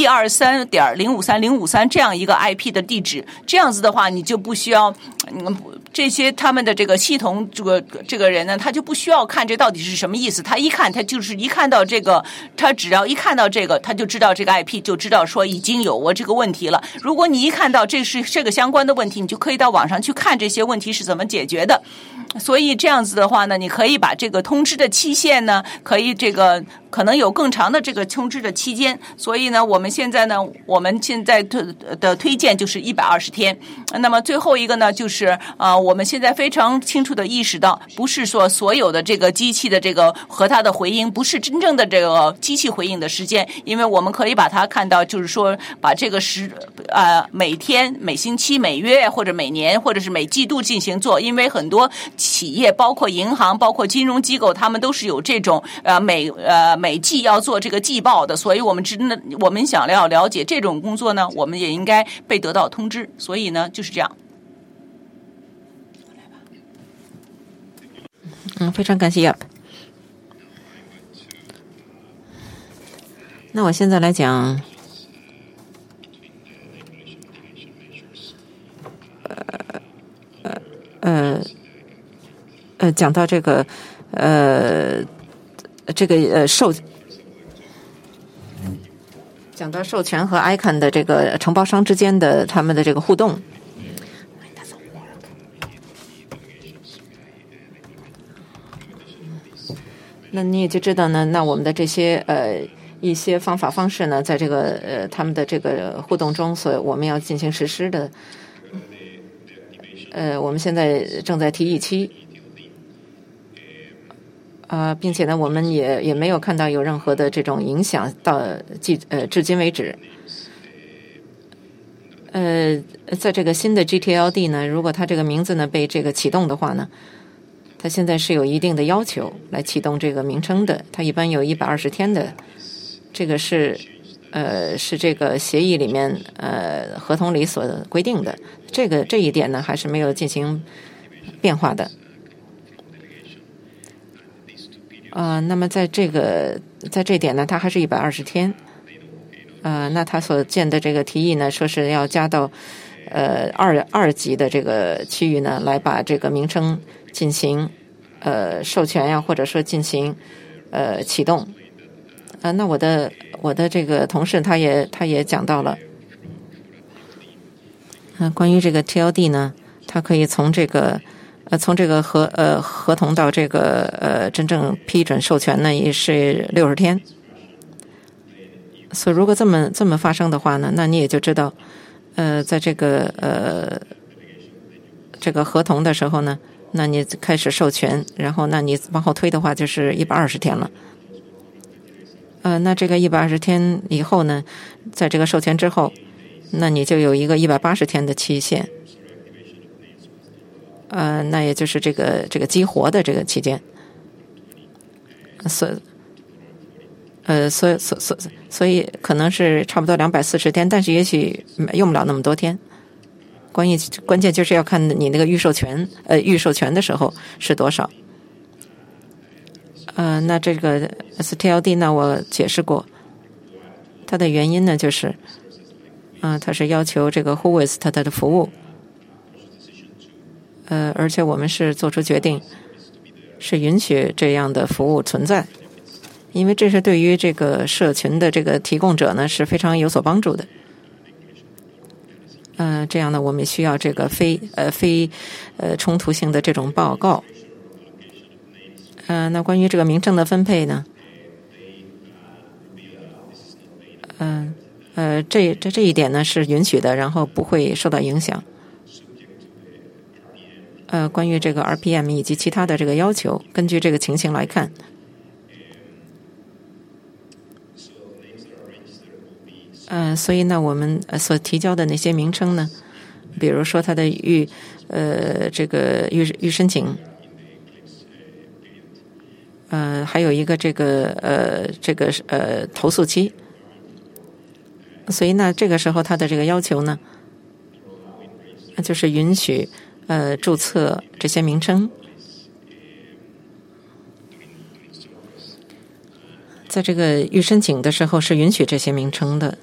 123.053.053这样一个 IP 的地址，这样子的话，你就不需要这些他们的这个系统这个人呢，他就不需要看这到底是什么意思。他就是一看到这个，他只要一看到这个，他就知道这个 IP， 就知道说已经有我这个问题了。如果你一看到这是这个相关的问题，你就可以到网上去看这些问题是怎么解决的。所以这样子的话呢，你可以把这个通知的期限呢，可能有更长的这个通知的期间。所以呢，我们现在的推荐就是120天。那么最后一个呢，就是我们现在非常清楚的意识到，不是说所有的这个机器的这个和它的回应不是真正的这个机器回应的时间，因为我们可以把它看到，就是说把这个每天、每星期、每月或者每年或者是每季度进行做。因为很多企业，包括银行、包括金融机构，他们都是有这种每季要做这个季报的。所以我们想要了解这种工作呢，我们也应该被得到通知。所以呢，就是这样。
非常感谢 Yap。那我现在来讲， 讲到这个讲到授权和 ICANN 的这个承包商之间的他们的这个互动。那你也就知道呢，那我们的这些一些方法方式呢，在这个他们的这个互动中，所以我们要进行实施的。我们现在正在提议期，并且呢，我们也没有看到有任何的这种影响到至今为止。在这个新的 GTLD 呢，如果它这个名字呢被这个启动的话呢，它现在是有一定的要求来启动这个名称的，它一般有120天的，这个是这个协议里面合同里所规定的，这一点呢还是没有进行变化的。那么在这点呢，它还是120天。那他所建的这个提议呢，说是要加到二级的这个区域呢，来把这个名称进行授权呀，或者说进行启动。那我的这个同事他也讲到了，关于这个 TLD 呢，它可以从这个合同到这个真正批准授权呢，也是60天。所以如果这么发生的话呢，那你也就知道，在这个合同的时候呢，那你开始授权，然后那你往后推的话就是120天了。那这个120天以后呢，在这个授权之后，那你就有一个180天的期限。那也就是这个激活的这个期间。所以可能是差不多240天，但是也许用不了那么多天。关键就是要看你那个预授权的时候是多少。那这个 STLD 呢，我解释过，它的原因呢就是，它是要求这个 Whois 它的服务，而且我们是做出决定，是允许这样的服务存在。因为这是对于这个社群的这个提供者呢是非常有所帮助的。这样呢，我们需要这个非冲突性的这种报告。那关于这个名称的分配呢，这一点呢是允许的，然后不会受到影响。关于这个 RPM 以及其他的这个要求，根据这个情形来看。所以呢，我们所提交的那些名称呢，比如说它的预申请，还有一个投诉期。所以呢，这个时候它的这个要求呢，就是允许注册这些名称。在这个预申请的时候是允许这些名称的。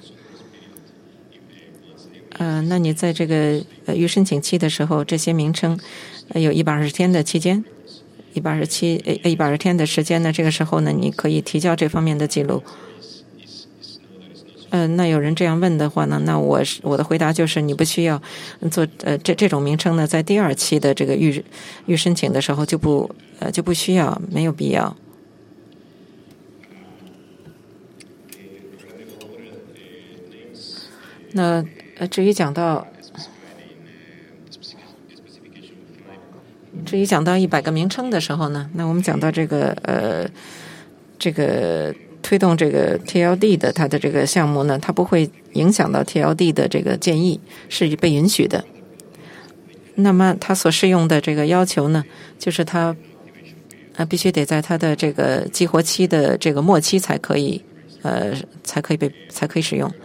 那你在这个预申请期的时候，这些名称有120天的期间，120天的时间呢，这个时候呢，你可以提交这方面的记录。那有人这样问的话呢，那我的回答就是，你不需要做这种名称呢，在第2期的这个预申请的时候就不需要，没有必要。那至于讲到100个名称的时候呢，那我们讲到这个推动这个 TLD 的它的这个项目呢，它不会影响到 TLD 的这个建议，是被允许的。那么它所适用的这个要求呢，就是它必须得在它的这个激活期的这个末期才可以使用。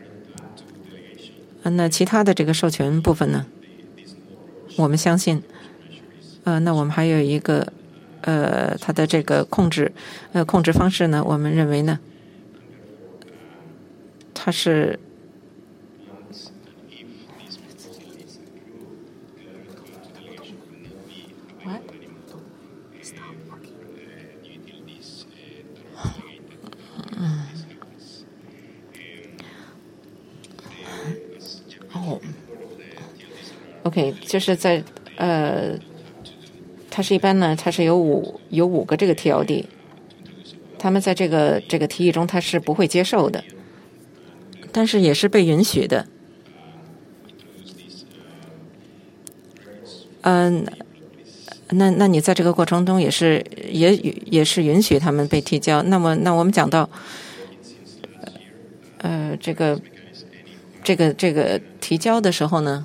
那其他的这个授权部分呢，我们相信，那我们还有一个它的这个控制方式呢，我们认为呢，它是 What? OK， 就是在它是一般呢，它是有五个这个 TLD， 他们在这个提议中它是不会接受的，但是也是被允许的。那你在这个过程中也是允许他们被提交。那我们讲到这个提交的时候呢，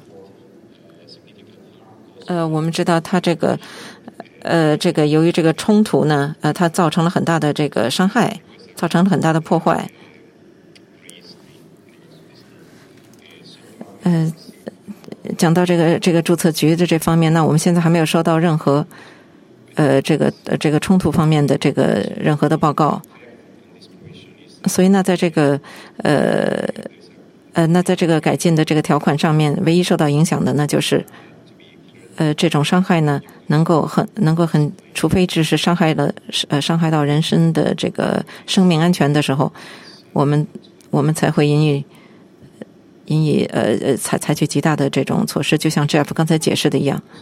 我们知道它这个由于这个冲突呢，它造成了很大的这个伤害，造成了很大的破坏。讲到这个注册局的这方面，那我们现在还没有收到任何这个冲突方面的这个任何的报告，所以呢，在这个改进的这个条款上面，唯一受到影响的呢就是这种伤害呢能够很，除非只是伤害到人身的这个生命安全的时候，我们才会引以采取极大的这种措施，就像 Jeff 刚才解释的一样。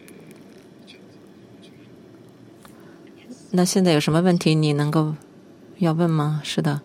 那现在有什么问题你能够要问吗？是的。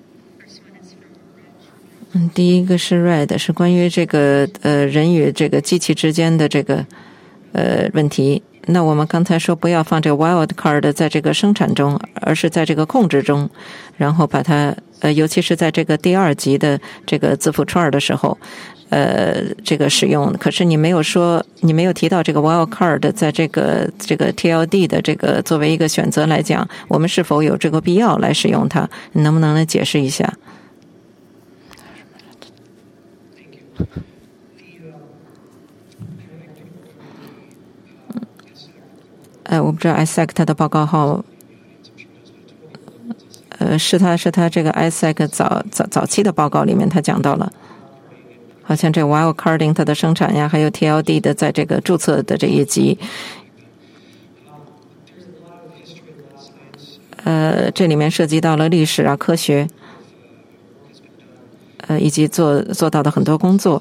第一个是 Red， 是关于这个人与这个机器之间的这个问题。那我们刚才说不要放这个 wildcard 在这个生产中，而是在这个控制中，然后把它尤其是在这个第二级的这个字符串的时候这个使用。可是你没有提到这个 wildcard 在这个 TLD 的这个作为一个选择来讲，我们是否有这个必要来使用它？你能不能来解释一下？我不知道 ISAC 它的报告号，是他这个 ISAC 早期的报告里面他讲到了，好像这个 wildcarding 它的生产呀，还有 TLD 的在这个注册的这一级，这里面涉及到了历史啊、科学，以及做到的很多工作。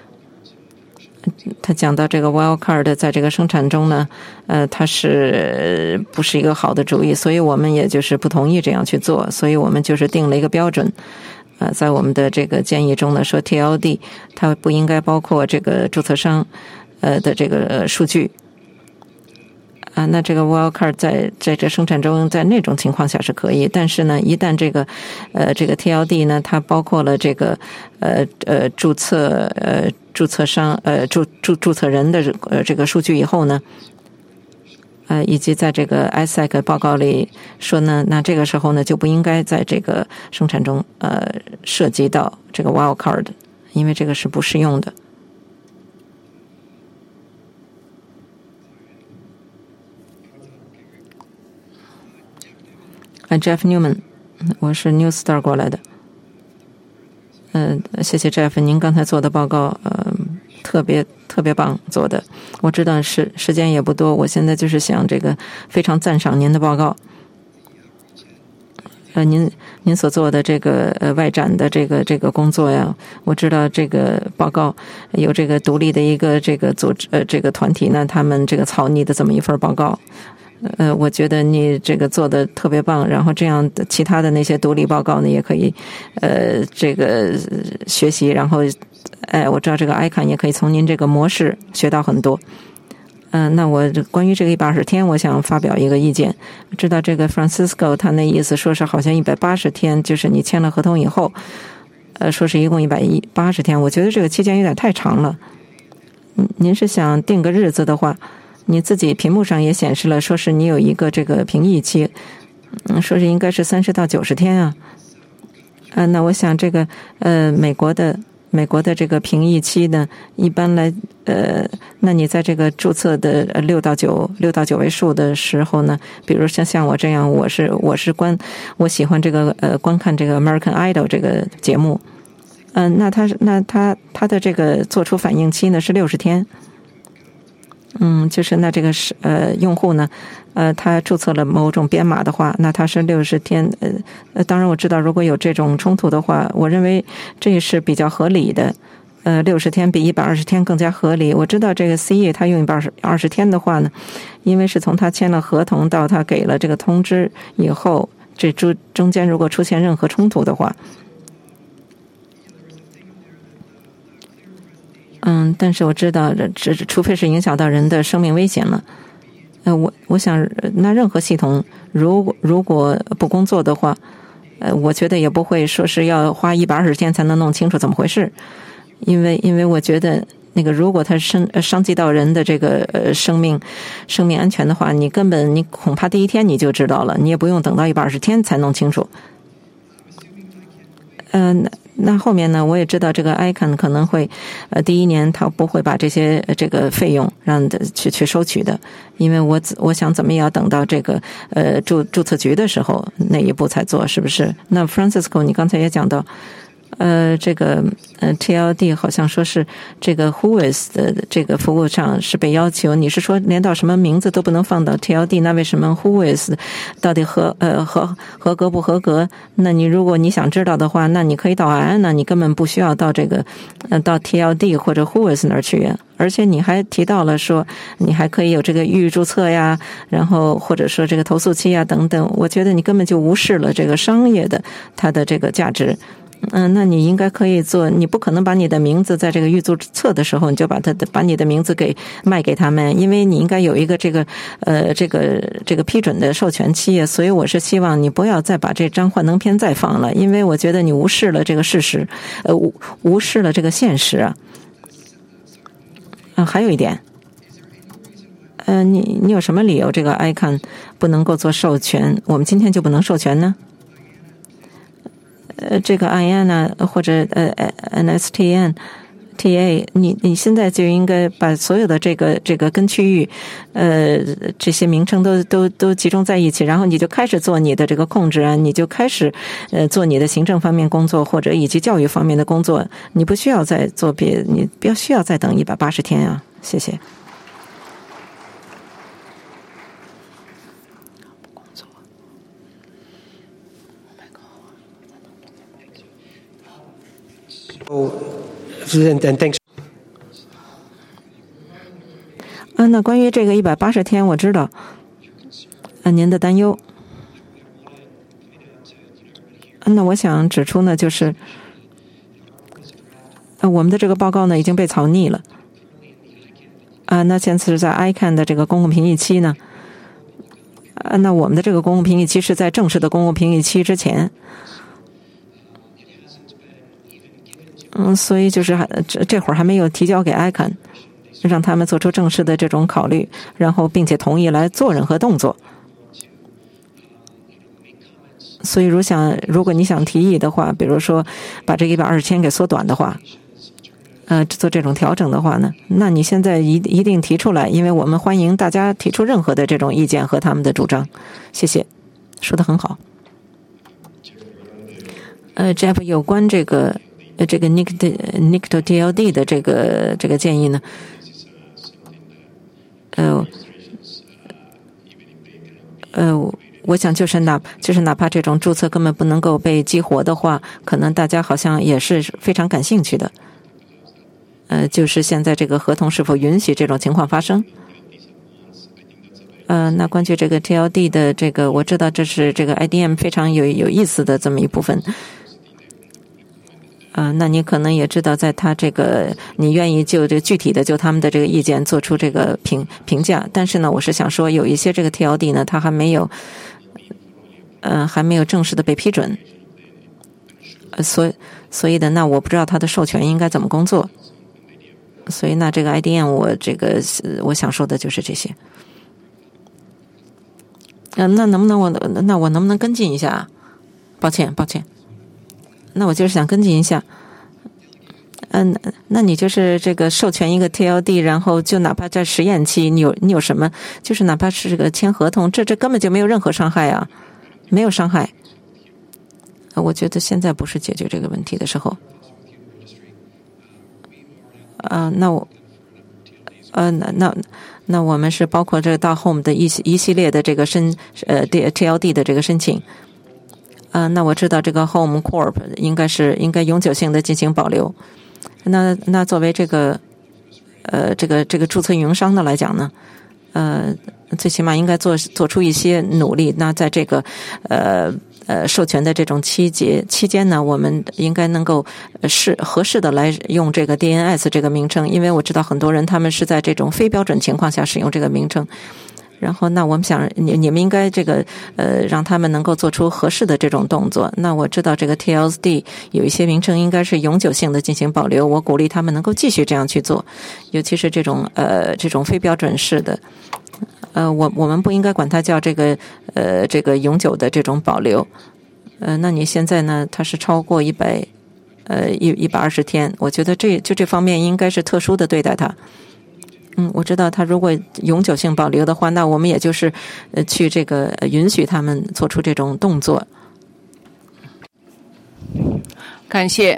他讲到这个 wildcard 在这个生产中呢，它是不是一个好的主意？所以我们也就是不同意这样去做，所以我们就是定了一个标准。在我们的这个建议中呢，说 TLD 它不应该包括这个注册商的这个数据。那这个 wildcard 在这个生产中，在那种情况下是可以，但是呢，一旦这个 TLD 呢，它包括了这个注册商注册人的这个数据以后呢，以及在这个 ISAC 报告里说呢，那这个时候呢就不应该在这个生产中涉及到这个 wildcard， 因为这个是不适用的。Jeff Newman， 我是 New Star 过来的。谢谢 Jeff， 您刚才做的报告，特别棒做的。我知道时间也不多，我现在就是想这个非常赞赏您的报告。您所做的这个外展的这个工作呀，我知道这个报告有这个独立的一个这个组织这个团体呢，他们这个草拟的这么一份报告。我觉得你这个做的特别棒，然后这样的其他的那些独立报告呢，也可以这个学习，然后我知道这个 ICANN 也可以从您这个模式学到很多。那我关于这个120天，我想发表一个意见。知道这个 Francisco 他那意思说是好像180天，就是你签了合同以后，说是一共180天。我觉得这个期间有点太长了。您是想定个日子的话？你自己屏幕上也显示了，说是你有一个这个评议期，说是应该是30到90天啊。那我想这个美国的这个评议期呢，一般来那你在这个注册的6到9位数的时候呢，比如像我这样，我喜欢这个观看这个 American Idol 这个节目，那他的这个做出反应期呢是60天。 就是那这个是用户呢，他注册了某种编码的话，那他是60天。当然我知道，如果有这种冲突的话，我认为这也是比较合理的。60天比120天更加合理。我知道这个 CE 他用120天的话呢，因为是从他签了合同到他给了这个通知以后，这中间如果出现任何冲突的话，但是我知道，除非是影响到人的生命危险了。我想，那任何系统如果不工作的话，我觉得也不会说是要花120天才能弄清楚怎么回事。因为我觉得那个，如果它伤及到人的这个生命安全的话，你恐怕第一天你就知道了，你也不用等到120天才弄清楚。那后面呢，我也知道这个 ICANN 可能会第一年他不会把这个费用让去收取的，因为我想怎么也要等到这个注册局的时候那一步才做，是不是？那 Francisco 你刚才也讲到。这个TLD 好像说是这个 Whois 的这个服务上是被要求，你是说连到什么名字都不能放到 TLD？ 那为什么 Whois 到底合格不合格？那你如果你想知道的话，那你可以到 IANA， 你根本不需要到这个到 TLD 或者 Whois 那儿去。而且你还提到了说，你还可以有这个预注册呀，然后或者说这个投诉期呀等等。我觉得你根本就无视了这个商业的它的这个价值。那你应该可以做，你不可能把你的名字在这个预注册的时候你就把你的名字给卖给他们，因为你应该有一个这个批准的授权期，所以我是希望你不要再把这张幻灯片再放了，因为我觉得你无视了这个事实，无视了这个现实啊。还有一点，你有什么理由这个 ICANN 不能够做授权，我们今天就不能授权呢？这个 IANA 或者NSTN TA， 你现在就应该把所有的这个跟区域这些名称都集中在一起，然后你就开始做你的这个控制啊，你就开始做你的行政方面工作或者以及教育方面的工作，你不需要再做你不需要再等180天啊，谢谢。那关于这个180天，我知道您的担忧。那我想指出呢，就是我们的这个报告呢已经被草拟了。那现在是在 ICANN 的这个公共评议期呢。那我们的这个公共评议期是在正式的公共评议期之前。所以就是这会儿还没有提交给 ICANN， 让他们做出正式的这种考虑，然后并且同意来做任何动作。所以如果你想提议的话，比如说把这120天给缩短的话，做这种调整的话呢，那你现在一定提出来，因为我们欢迎大家提出任何的这种意见和他们的主张。谢谢，说得很好。Jeff 有关这个NICTO TLD 的这个建议呢，我想就是哪怕这种注册根本不能够被激活的话，可能大家好像也是非常感兴趣的。就是现在这个合同是否允许这种情况发生？那关于这个 TLD 的这个，我知道这是这个 IDM 非常有意思的这么一部分。那你可能也知道，在他这个，你愿意就这个具体的就他们的这个意见做出这个评价，但是呢，我是想说，有一些这个 TLD 呢，它还没有正式的被批准，所以的，那我不知道它的授权应该怎么工作，所以那这个 IDM 我想说的就是这些。那能不能我能不能跟进一下？抱歉。那我就是想跟进一下，那你就是这个授权一个 TLD， 然后就哪怕在实验期，你有什么？就是哪怕是这个签合同，这根本就没有任何伤害啊，没有伤害。我觉得现在不是解决这个问题的时候。那那我们是包括这个到 Home 的一系列的这个TLD 的这个申请。那我知道这个 Home Corp 应该永久性的进行保留。那作为这个注册运营商的来讲呢，最起码应该做出一些努力。那在这个授权的这种期间呢，我们应该能够合适的来用这个 DNS 这个名称，因为我知道很多人他们是在这种非标准情况下使用这个名称。然后那我们想你们应该这个让他们能够做出合适的这种动作。那我知道这个 TLD 有一些名称应该是永久性的进行保留，我鼓励他们能够继续这样去做，尤其是这种非标准式的。我们不应该管它叫这个永久的这种保留。那你现在呢，它是超过120天，我觉得这方面应该是特殊的对待它。我知道他如果永久性保留的话，那我们也就是去这个允许他们做出这种动作。
感谢。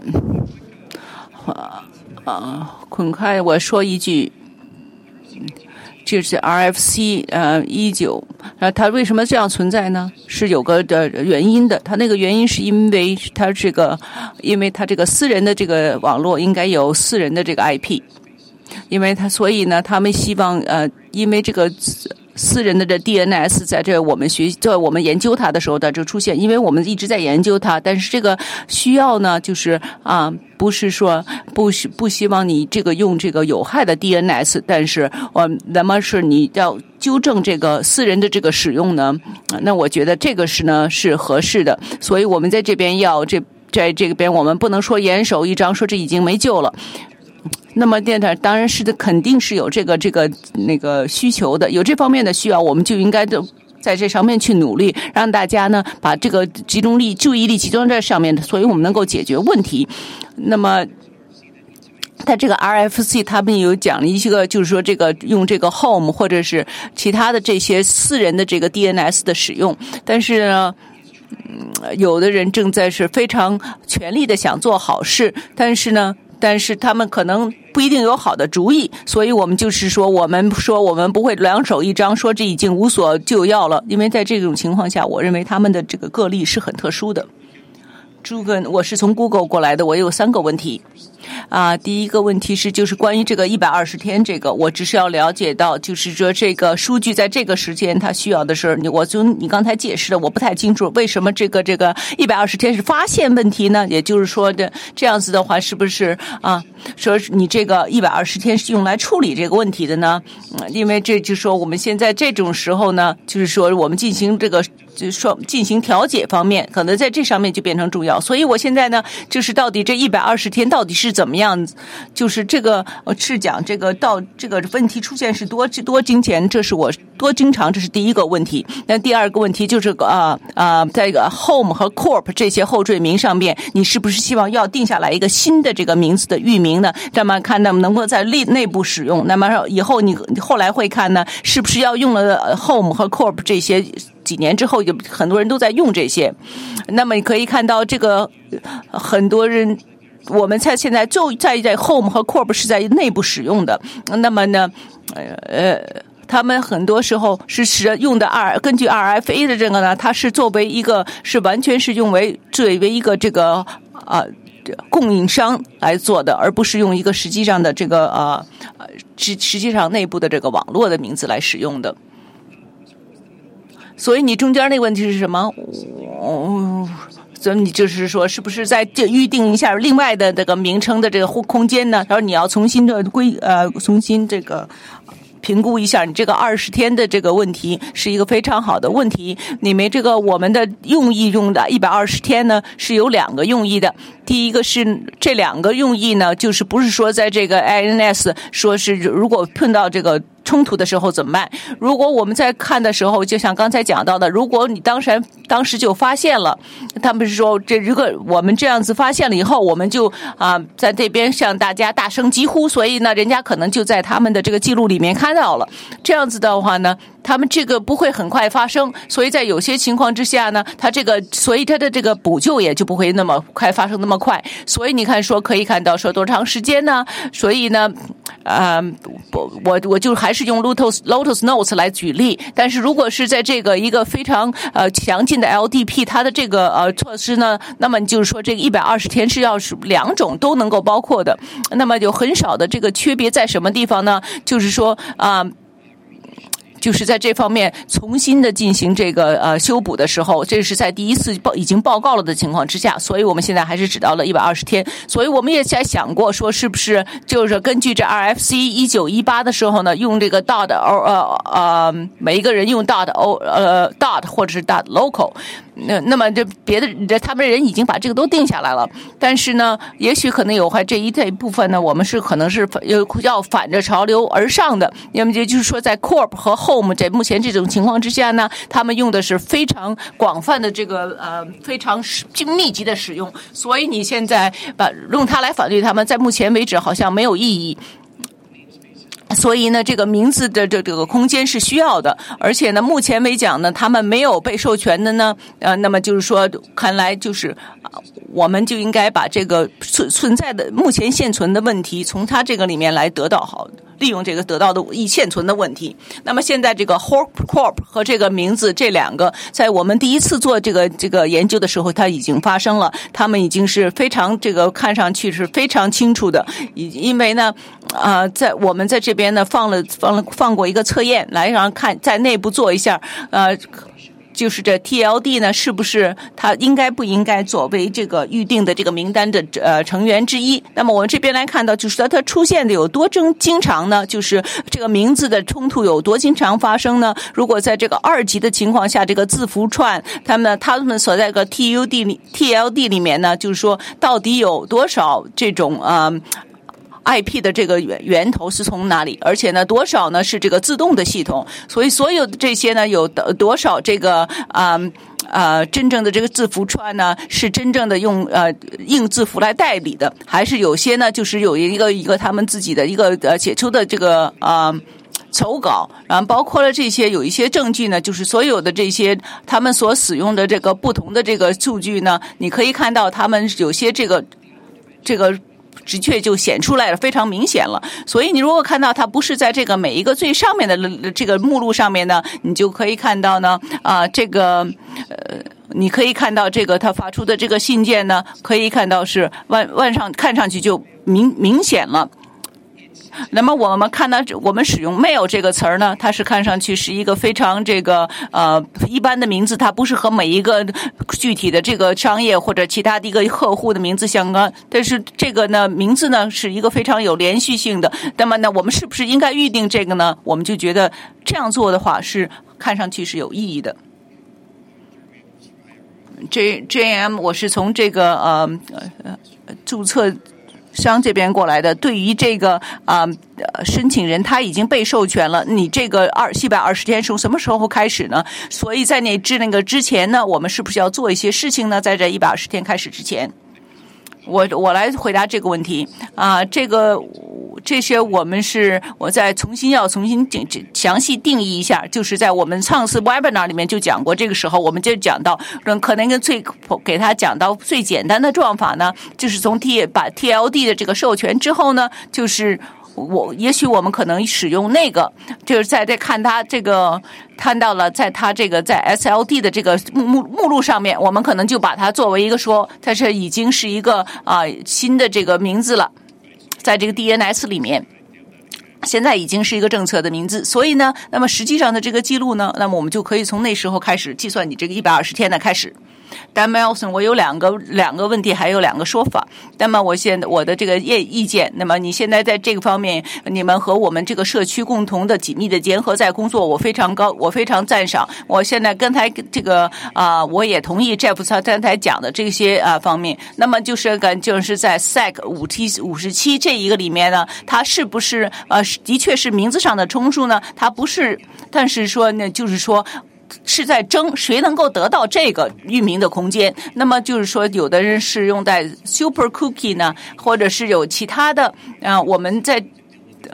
孔开，我说一句，就是 RFC 19，它为什么这样存在呢？是有个原因的。它那个原因是因为它这个私人的这个网络应该有私人的这个 IP。所以呢，他们希望因为这个私人的这 DNS 在我们研究它的时候的就出现，因为我们一直在研究它，但是这个需要呢，就是不是说不希望你这个用这个有害的 DNS， 但是那么是你要纠正这个私人的这个使用呢，那我觉得这个是合适的，所以我们在这边在这边我们不能说严守一章，说这已经没救了。那么电台当然是肯定是有这个需求的，有这方面的需要，我们就应该在这上面去努力，让大家呢把这个注意力集中在上面，所以我们能够解决问题。那么在这个 RFC 他们有讲了一个，就是说这个用这个 Home 或者是其他的这些私人的这个 DNS 的使用，但是呢有的人正在是非常全力的想做好事，但是他们可能不一定有好的主意，所以我们就是说我们不会两手一张说这已经无所救药了，因为在这种情况下，我认为他们的这个个例是很特殊的。朱根，我是从 Google 过来的，我有3个问题。第一个问题就是关于这个120天这个，我只是要了解到，就是说这个数据在这个时间它需要的是，你刚才解释的我不太清楚，为什么这个120天是发现问题呢？也就是说这样子的话，是不是说你这个120天是用来处理这个问题的呢？因为这就是说我们现在这种时候呢，就是说我们进行调解方面，可能在这上面就变成重要。所以我现在呢，就是到底这120天到底是怎么样？就是这个是讲这个到这个问题出现是多金钱，这是我多经常，这是第一个问题。那第二个问题就是在Home 和 Corp 这些后缀名上面，你是不是希望要定下来一个新的这个名字的域名呢？这么看能不能在内部使用？那么以后你后来会看呢，是不是要用了 Home 和 Corp 这些？几年之后，有很多人都在用这些。那么你可以看到，这个很多人，我们现在就在 Home 和 Corp 是在内部使用的。那么呢，他们很多时候是用的根据 RFA 的这个呢，它是作为一个是完全是作为一个这个供应商来做的，而不是用一个实际上的这个实际上内部的这个网络的名字来使用的。所以你中间那个问题是什么？所以你就是说，是不是再预定一下另外的这个名称的这个空间呢？然后你要重新这个评估一下你这个20天的这个问题，是一个非常好的问题。你们这个我们的用的120天呢，是有2个用意的。第一个是这2个用意呢，就是不是说在这个 INS 说是如果碰到这个冲突的时候怎么办？如果我们在看的时候，就像刚才讲到的，如果你当时就发现了，他们是说如果我们这样子发现了以后，我们就在这边向大家大声疾呼，所以呢，人家可能就在他们的这个记录里面看到了。这样子的话呢， 他们这个不会很快发生，所以在有些情况之下呢，所以它的这个补救也就不会那么快发生那么快。所以你看说可以看到说多长时间呢？所以呢，我就还是用 Lotus Notes 来举例。但是如果是在这个一个非常强劲的 LDP， 它的这个措施呢，那么就是说这个120天是要是两种都能够包括的。那么有很少的这个区别在什么地方呢？就是说就是在这方面重新的进行这个修补的时候，这是在第一次已经报告了的情况之下，所以我们现在还是只到了120天。所以我们也在想过说，是不是就是根据这 RFC 1918的时候呢，用这个 dot 每一个人用 dot或者是 dot local。那么这别的他们人已经把这个都定下来了，但是呢，也许可能有这一部分呢，我们是可能是要反着潮流而上的。那么也就是说，在 Corp 和 Home 在目前这种情况之下呢，他们用的是非常广泛的这个非常密集的使用，所以你现在用它来反对他们，在目前为止好像没有意义。所以呢，这个名字的这个空间是需要的，而且呢，目前为讲呢，他们没有被授权的呢，那么就是说，看来就是我们就应该把这个存在的目前现存的问题，从它这个里面来得到好。利用这个得到的现存的问题。那么现在这个 Corp 和这个名字这两个，在我们第一次做这个研究的时候，它已经发生了，他们已经是非常这个看上去是非常清楚的。因为呢，我们在这边呢放过一个测验，来让看在内部做一下就是这 TLD 呢，是不是它应该不应该作为这个预定的这个名单的成员之一？那么我们这边来看到，就是它出现的有多经常呢？就是这个名字的冲突有多经常发生呢？如果在这个2级的情况下，这个字符串他们所在的 TLD 里面呢，就是说到底有多少这种IP 的这个源头是从哪里？而且呢，多少呢是这个自动的系统？所以所有的这些呢，有多少这个真正的这个字符串呢，是真正的用硬字符来代理的，还是有些呢，就是有一个他们自己的一个写出的这个手稿，然后包括了这些有一些证据呢，就是所有的这些他们所使用的这个不同的这个数据呢，你可以看到他们有些这个的确就显出来了，非常明显了。所以你如果看到它不是在这个每一个最上面的这个目录上面呢，你就可以看到呢，你可以看到这个他发出的这个信件呢，可以看到是看上去就明显了。那么我们看到我们使用 mail 这个词儿呢，它是看上去是一个非常这个一般的名字，它不是和每一个具体的这个商业或者其他的一个客户的名字相关，但是这个呢名字呢是一个非常有连续性的。那么呢，我们是不是应该预定这个呢？我们就觉得这样做的话是看上去是有意义的。JM 我是从这个注册商这边过来的，对于这个申请人他已经被授权了，你这个720天从什么时候开始呢？所以在你那个之前呢，我们是不是要做一些事情呢？在这120天开始之前，我来回答这个问题这些我再重新详细定义一下，就是在我们上次 webinar 里面就讲过，这个时候我们就讲到，可能给他讲到最简单的做法呢，就是把 TLD 的这个授权之后呢，就是也许我们可能使用那个，就是在看他这个看到了，在他这个在 SLD 的这个目录上面，我们可能就把它作为一个说，它是已经是一个新的这个名字了。在这个 DNS 里面，现在已经是一个政策的名字，所以呢，那么实际上的这个记录呢，那么我们就可以从那时候开始计算你这个120天的开始。Dan Melson， 我有两个问题，还有2个说法。那么我的这个意见，那么你现在在这个方面，你们和我们这个社区共同的紧密的结合在工作，我非常赞赏。我现在刚才这个我也同意 Jeff 刚才讲的这些方面。那么就是在 SEC 57这一个里面呢，它是不是的确是名字上的冲突呢？它不是，但是说呢，就是说。是在争谁能够得到这个域名的空间。那么就是说，有的人是用在 Super Cookie 呢，或者是有其他的我们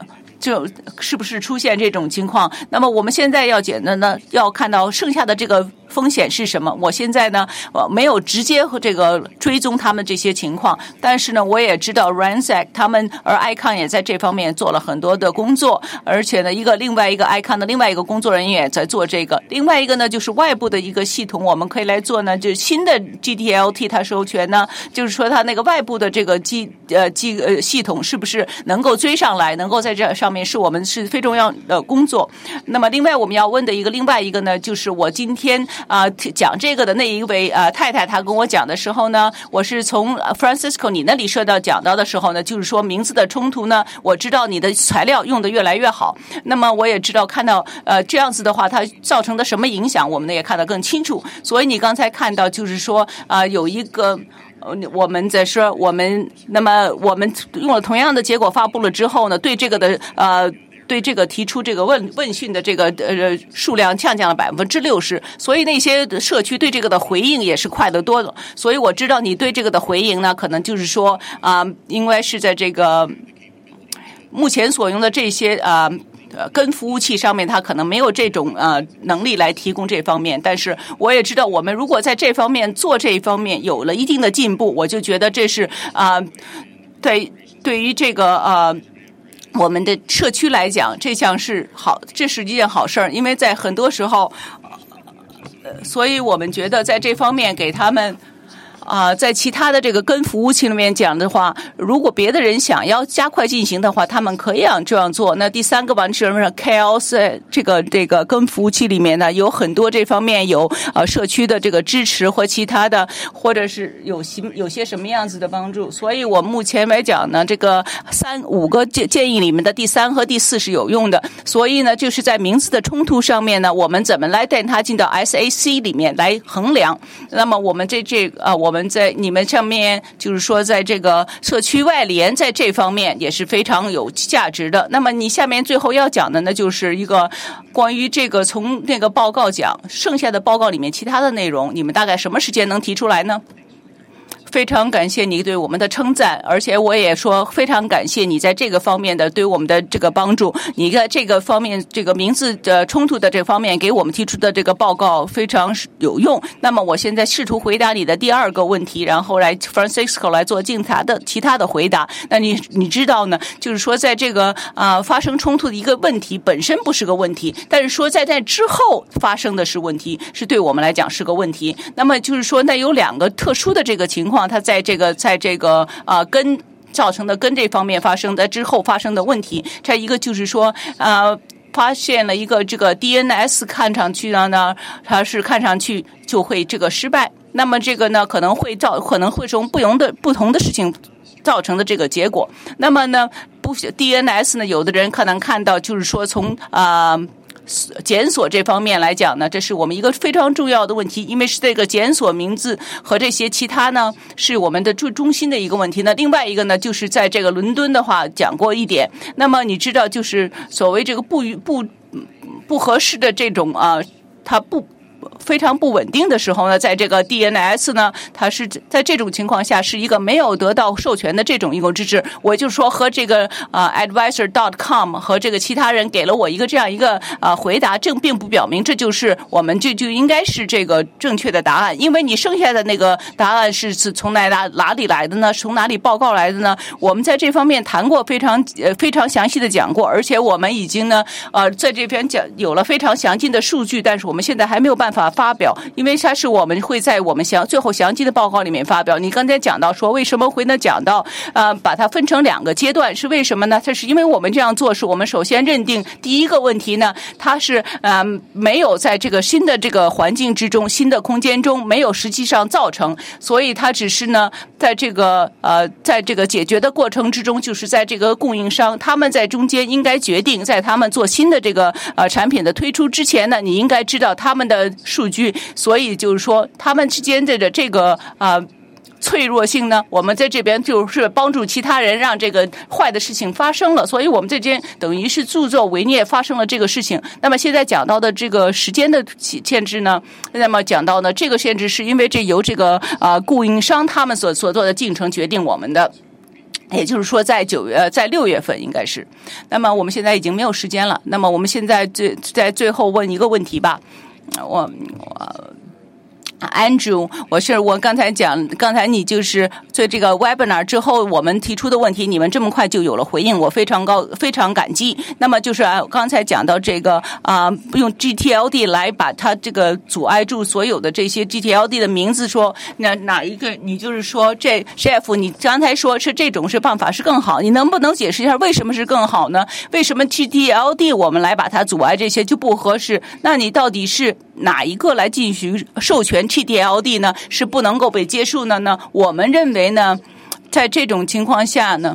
就是不是出现这种情况？那么我们现在要讲的呢，要看到剩下的这个风险是什么。我现在呢，没有直接和这个追踪他们这些情况，但是呢，我也知道 Ransack 他们，而 ICON 也在这方面做了很多的工作，而且呢，另外一个 ICON 的另外一个工作人员也在做这个。另外一个呢，就是外部的一个系统，我们可以来做呢，就是新的 GDLT 它授权呢，就是说它那个外部的这个系统是不是能够追上来，能够在这上面是我们是非重要的工作。那么另外我们要问的另外一个呢，就是我今天讲这个的那一位太太，她跟我讲的时候呢，我是从 Francisco 你那里讲到的时候呢，就是说名字的冲突呢，我知道你的材料用的越来越好，那么我也知道看到这样子的话它造成的什么影响，我们呢也看得更清楚。所以你刚才看到就是说有一个我们在说那么我们用了同样的结果发布了之后呢，对这个的对这个提出这个问讯的这个数量降了60%，所以那些社区对这个的回应也是快得多的。所以我知道你对这个的回应呢，可能就是说应该是在这个目前所用的这些跟服务器上面，它可能没有这种能力来提供这方面。但是我也知道，我们如果在这方面做这一方面有了一定的进步，我就觉得这是对于这个我们的社区来讲，这是一件好事儿，因为在很多时候，所以我们觉得在这方面给他们。在其他的这个跟服务器里面讲的话，如果别的人想要加快进行的话，他们可以这样做。那第三个吧，是 Chaos 这个跟服务器里面呢，有很多这方面有社区的这个支持或其他的，或者是有些什么样子的帮助。所以我目前来讲呢，这个5个建议里面的第3和第4是有用的。所以呢，就是在名字的冲突上面呢，我们怎么来带它进到 SAC 里面来衡量？那么我们我们在你们上面就是说在这个社区外联在这方面也是非常有价值的。那么你下面最后要讲的呢，就是一个关于这个从那个报告讲剩下的报告里面其他的内容，你们大概什么时间能提出来呢？非常感谢你对我们的称赞，而且我也说非常感谢你在这个方面的对我们的这个帮助。你在这个方面，这个名字的冲突的这方面给我们提出的这个报告非常有用。那么我现在试图回答你的第2个问题，然后来 Francisco 来做其他的回答。那你知道呢，就是说在这个发生冲突的一个问题本身不是个问题，但是说在之后发生的是问题，是对我们来讲是个问题。那么就是说那有2个特殊的这个情况，它在这个跟造成的跟这方面发生的之后发生的问题。这一个就是说发现了一个这个 DNS 看上去呢，它是看上去就会这个失败。那么这个呢可能会从不同的事情造成的这个结果。那么呢DNS 呢，有的人可能看到就是说从检索这方面来讲呢，这是我们一个非常重要的问题，因为是这个检索名字和这些其他呢是我们的中心的一个问题呢。另外一个呢，就是在这个伦敦的话讲过一点，那么你知道就是所谓这个不合适的这种它非常不稳定的时候呢，在这个 DNS 呢，它是在这种情况下是一个没有得到授权的这种一个支持。我就说和这个advisor.com 和这个其他人给了我这样一个回答，这并不表明这就是我们就应该是这个正确的答案，因为你剩下的那个答案是从哪里来的呢？从哪里报告来的呢？我们在这方面谈过非常详细的讲过，而且我们已经呢在这边有了非常详尽的数据，但是我们现在还没有办法发表，因为它是我们会在我们最后详细的报告里面发表。你刚才讲到说为什么会呢讲到把它分成2个阶段，是为什么呢？它是因为我们这样做是我们首先认定第一个问题呢，它是没有在这个新的这个环境之中，新的空间中没有实际上造成，所以它只是呢在这个解决的过程之中，就是在这个供应商他们在中间应该决定，在他们做新的这个产品的推出之前呢，你应该知道他们的数据，所以就是说他们之间的这个脆弱性呢，我们在这边就是帮助其他人让这个坏的事情发生了，所以我们这边等于是助纣为虐发生了这个事情。那么现在讲到的这个时间的限制呢，那么讲到呢这个限制是因为由这个供应商他们所做的进程决定我们的。 也就是说在6月份应该是。那么我们现在已经没有时间了，那么我们现在在最后问一个问题吧。Andrew， 我刚才你就是在这个 webinar 之后我们提出的问题，你们这么快就有了回应，我非常感激。那么就是刚才讲到这个用 GTLD 来把它这个阻碍住所有的这些 GTLD 的名字，说哪一个，你就是说这 Jeff 你刚才说是这种办法是更好，你能不能解释一下为什么是更好呢？为什么 GTLD 我们来把它阻碍这些就不合适？那你到底是哪一个来进行授权 GTLD 呢？是不能够被接受的呢？我们认为呢，在这种情况下呢，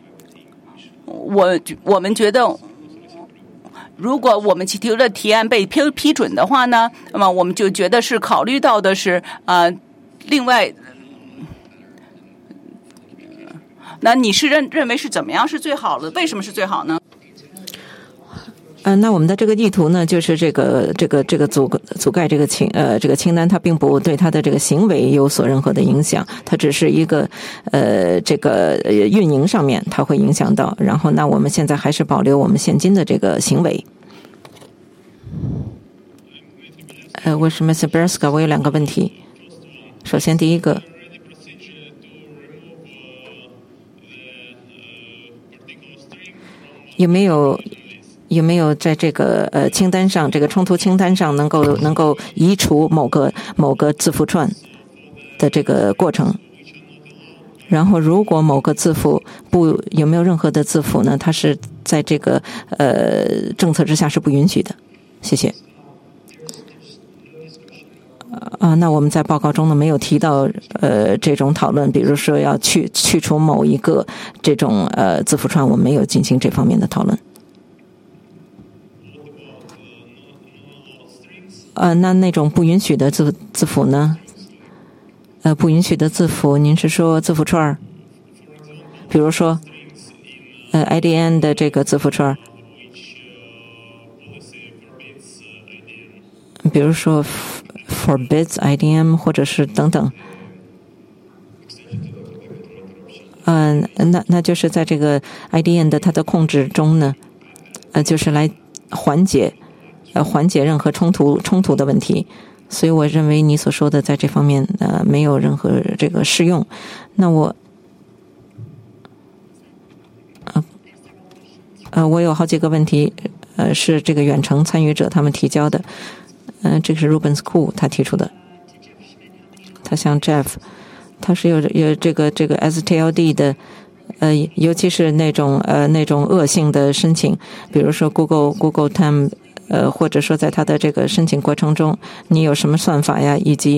我们觉得，如果我们提出的提案被批准的话呢，那么我们就觉得是考虑到的是另外，那你是认为是怎么样是最好的？为什么是最好呢？
那我们的这个意图呢，就是这个阻盖这个清单，它并不对它的这个行为有所任何的影响，它只是一个这个运营上面它会影响到。然后那我们现在还是保留我们现今的这个行为。我是 Mr. Berska， 我有2个问题。首先第一个，有没有在这个清单上，这个冲突清单上能够移除某个字符串的这个过程？然后如果某个字符有没有任何的字符呢？它是在这个政策之下是不允许的。谢谢。那我们在报告中呢没有提到这种讨论，比如说要去除某一个这种字符串，我们没有进行这方面的讨论。那种不允许的字符呢？不允许的字符，您是说字符串？比如说IDN 的这个字符串，比如说 forbids IDM 或者是等等。那就是在这个 IDN 的它的控制中呢，就是来缓解任何冲突的问题，所以我认为你所说的在这方面没有任何这个适用。那我有好几个问题，是这个远程参与者他们提交的，这个是 Ruben School 他提出的，他像 Jeff， 他是有这个 STLD 的。尤其是那种恶性的申请，比如说 Google Time。或者说在它的这个申请过程中，你有什么算法呀？以及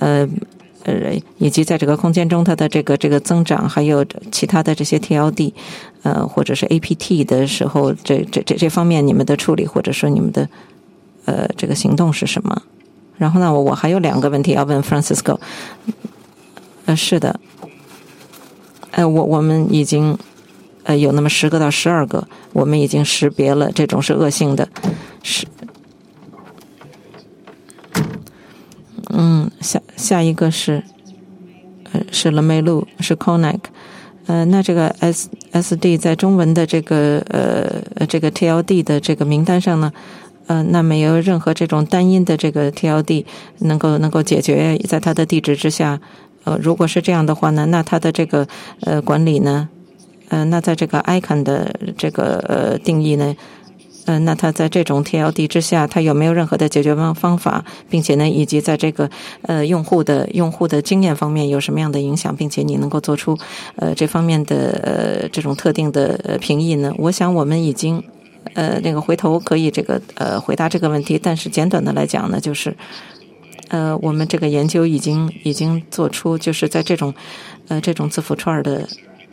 在这个空间中它的这个增长，还有其他的这些 TLD，或者是 APT 的时候，这方面你们的处理，或者说你们的这个行动是什么？然后呢，我还有2个问题要问 Francisco。是的，我们已经有那么10个到12个，我们已经识别了这种是恶性的。下一个是勒梅路，是 Connect。那这个 SD 在中文的这个TLD 的这个名单上呢，那没有任何这种单音的这个 TLD 能够解决在它的地址之下。如果是这样的话呢，那它的这个管理呢，那在这个 icon 的这个定义呢，那它在这种 TLD 之下，它有没有任何的解决方法，并且呢，以及在这个用户的经验方面有什么样的影响，并且你能够做出这方面的这种特定的评议呢？我想我们已经那个回头可以这个回答这个问题，但是简短的来讲呢，就是我们这个研究已经做出，就是在这种字符串的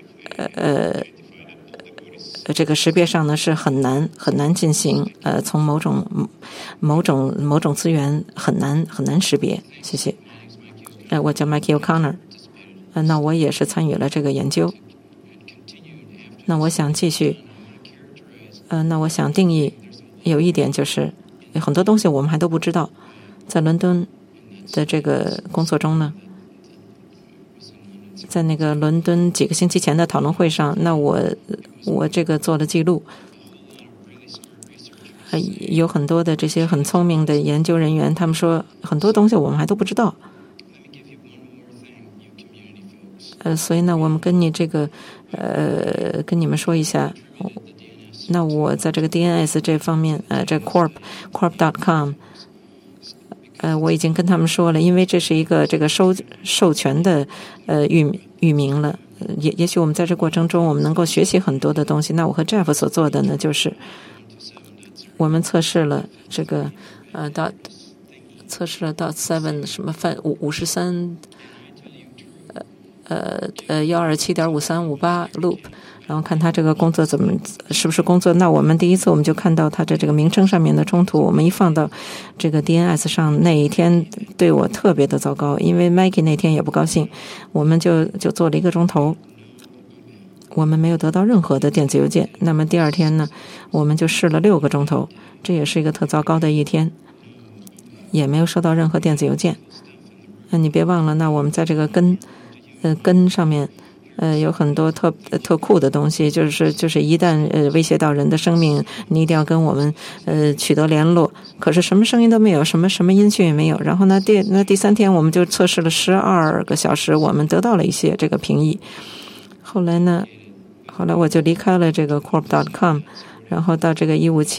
这个识别上呢是很难进行，从某种资源很难识别。谢谢。我叫 Mikey O'Connor， 那我也是参与了这个研究。那我想继续，那我想定义有一点就是有很多东西我们还都不知道，在伦敦的这个工作中呢， 在那个伦敦几个星期前的讨论会上，那我这个做了记录。有很多的这些很聪明的研究人员，他们说很多东西我们还都不知道。所以呢，我们跟你这个跟你们说一下。那我在这个 DNS 这方面，这 corp.com， 我已经跟他们说了，因为这是一个这个授权的域名了。也许我们在这过程中，我们能够学习很多的东西。那我和 Jeff 所做的呢，就是我们测试了这个测试了到 7什么53127.5358 loop， 然后看他这个工作是不是工作。那我们第一次我们就看到他的这个名称上面的冲突，我们一放到这个 DNS 上，那一天对我特别的糟糕，因为 Maggie 那天也不高兴，我们就做了1个钟头，我们没有得到任何的电子邮件。那么第二天呢，我们就试了6个钟头，这也是一个特糟糕的一天，也没有收到任何电子邮件。你别忘了，那我们在这个根上面有很多特酷的东西，就是一旦威胁到人的生命，你一定要跟我们取得联络。可是什么声音都没有，什么音讯也没有。然后呢，第3天我们就测试了12个小时，我们得到了一些这个评议。后来我就离开了这个 corp.com， 然后到这个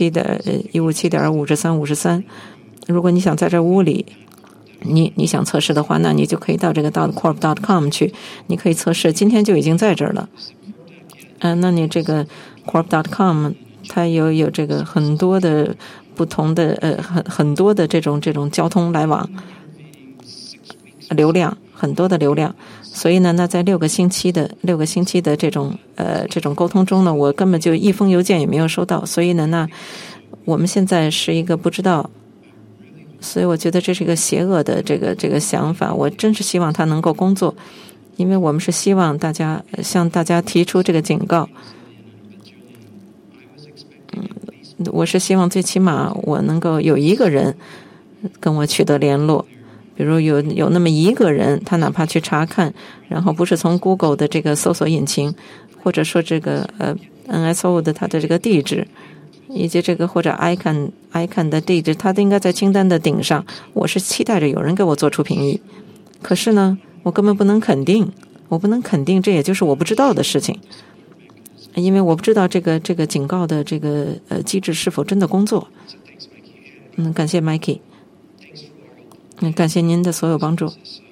157.5353。如果你想在这屋里你想测试的话，那你就可以到这个 .corp.com 去，你可以测试，今天就已经在这儿了。那你这个 corp.com 它有这个很多的不同的很多的这种交通来往流量，很多的流量。所以呢，那在6个星期的这种沟通中呢，我根本就1封邮件也没有收到。所以呢，那我们现在是一个不知道。所以我觉得这是一个邪恶的这个想法，我真是希望它能够工作，因为我们是希望向大家提出这个警告。我是希望最起码我能够有1个人跟我取得联络，比如有那么1个人，他哪怕去查看，然后不是从 Google 的这个搜索引擎，或者说这个NSO 的它的这个地址。以及这个或者 icon 的地址，它都应该在清单的顶上。我是期待着有人给我做出评议，可是呢，我根本不能肯定，这也就是我不知道的事情，因为我不知道这个警告的这个机制是否真的工作。感谢 Mikey， 感谢您的所有帮助。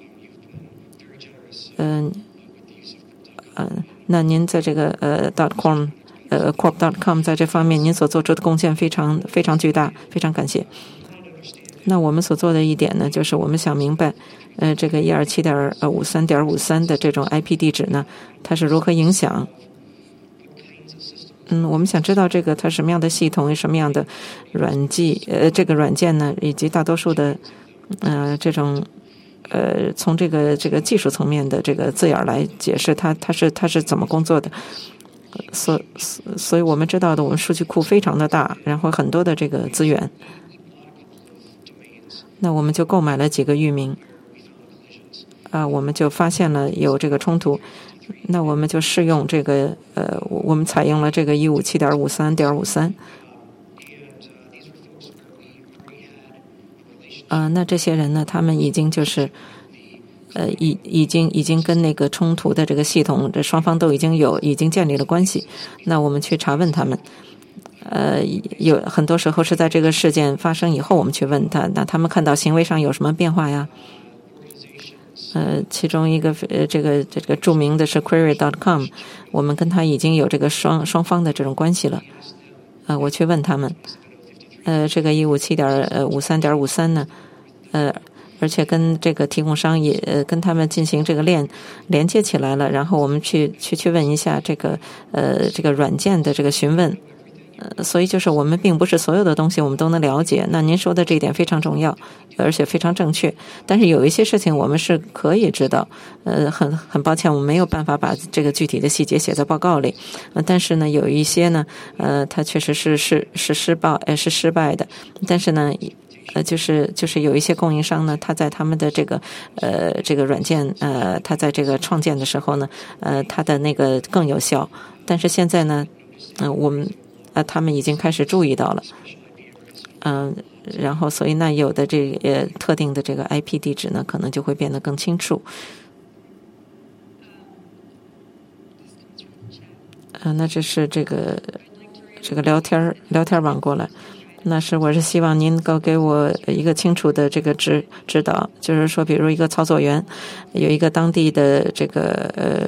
那您在这个corp.com 在这方面您所做出的贡献非常非常巨大，非常感谢。那我们所做的一点呢，就是我们想明白这个 127.53.53 的这种 IP 地址呢，它是如何影响。我们想知道这个它什么样的系统，什么样的这个软件呢，以及大多数的这种从这个技术层面的这个字眼来解释它是怎么工作的。所以我们知道的，我们数据库非常的大，然后很多的这个资源。那我们就购买了几个域名，我们就发现了有这个冲突，那我们就试用这个我们采用了这个 157.53.53。那这些人呢，他们已经就是已经跟那个冲突的这个系统，这双方都已经建立了关系。那我们去查问他们，有很多时候是在这个事件发生以后，我们去问他，那他们看到行为上有什么变化呀？其中一个这个著名的是 Query.com， 我们跟他已经有这个双方的这种关系了。我去问他们，这个 157.53.53 呢，而且跟这个提供商也跟他们进行这个连接起来了，然后我们去问一下这个软件的这个询问。所以就是我们并不是所有的东西我们都能了解，那您说的这一点非常重要，而且非常正确。但是有一些事情我们是可以知道，很抱歉我们没有办法把这个具体的细节写在报告里。但是呢，有一些呢，它确实是失败的。但是呢， 就是有一些供应商呢，他在他们的这个软件他在这个创建的时候呢，他的那个更有效。但是现在呢，我们他们已经开始注意到了，然后所以那有的这个特定的这个 IP 地址呢，可能就会变得更清楚。那这是这个聊天网过来。我是希望您能够给我一个清楚的这个指导，就是说，比如一个操作员有一个当地的这个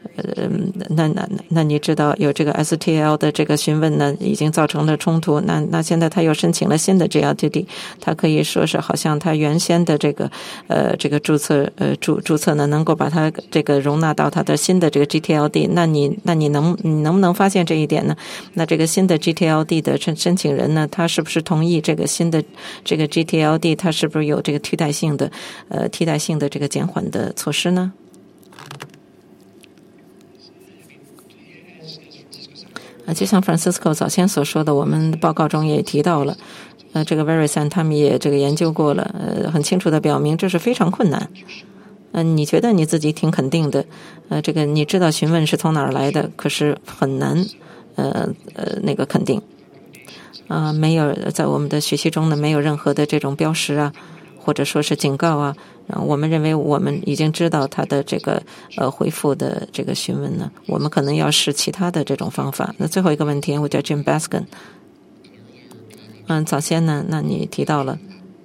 那你知道有这个 STL 的这个询问呢，已经造成了冲突。那现在他又申请了新的 GLTD， 他可以说是好像他原先的这个注册呢，能够把它这个容纳到他的新的这个 GTLD。那你能不能发现这一点呢？那这个新的 GTLD 的申请人呢，他是不是同意这个新的这个 GTLD？ 他是不是有这个替代性的这个减缓的措施呢？就像 Francisco 早先所说的，我们报告中也提到了，这个 Verisign 他们也这个研究过了，很清楚的表明这是非常困难。你觉得你自己挺肯定的，这个你知道询问是从哪儿来的，可是很难那个肯定。没有在我们的学习中呢，没有任何的这种标识啊，或者说是警告啊。我们认为我们已经知道他的这个回复的这个询问呢，我们可能要试其他的这种方法。那最后一个问题，我叫 Jim Baskin。早先呢，那你提到了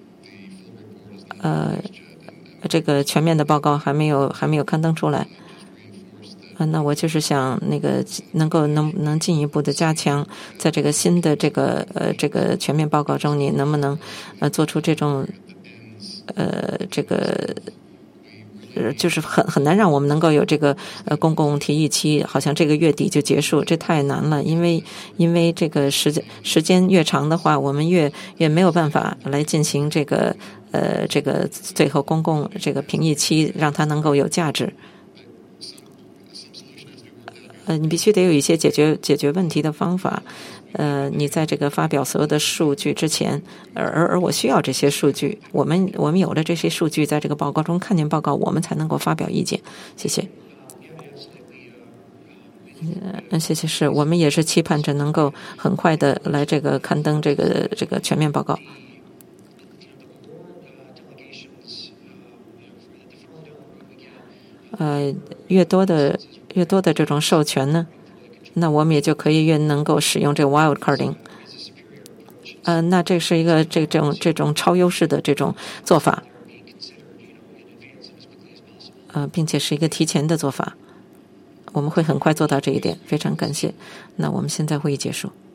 这个全面的报告还没有刊登出来。那我就是想那个能进一步的加强，在这个新的这个全面报告中，你能不能做出这种就是很难让我们能够有这个公共提议期，好像这个月底就结束，这太难了。因为这个时间越长的话，我们越没有办法来进行这个最后公共这个评议期，让它能够有价值。你必须得有一些解决问题的方法。你在这个发表所有的数据之前，而我需要这些数据，我们有了这些数据，在这个报告中看见报告，我们才能够发表意见。谢谢。谢谢。是我们也是期盼着能够很快的来这个刊登这个全面报告。越多的这种授权呢，那我们也就可以越能够使用这个 wildcarding。那这是一个这种超优势的这种做法，并且是一个提前的做法。我们会很快做到这一点，非常感谢。那我们现在会议结束。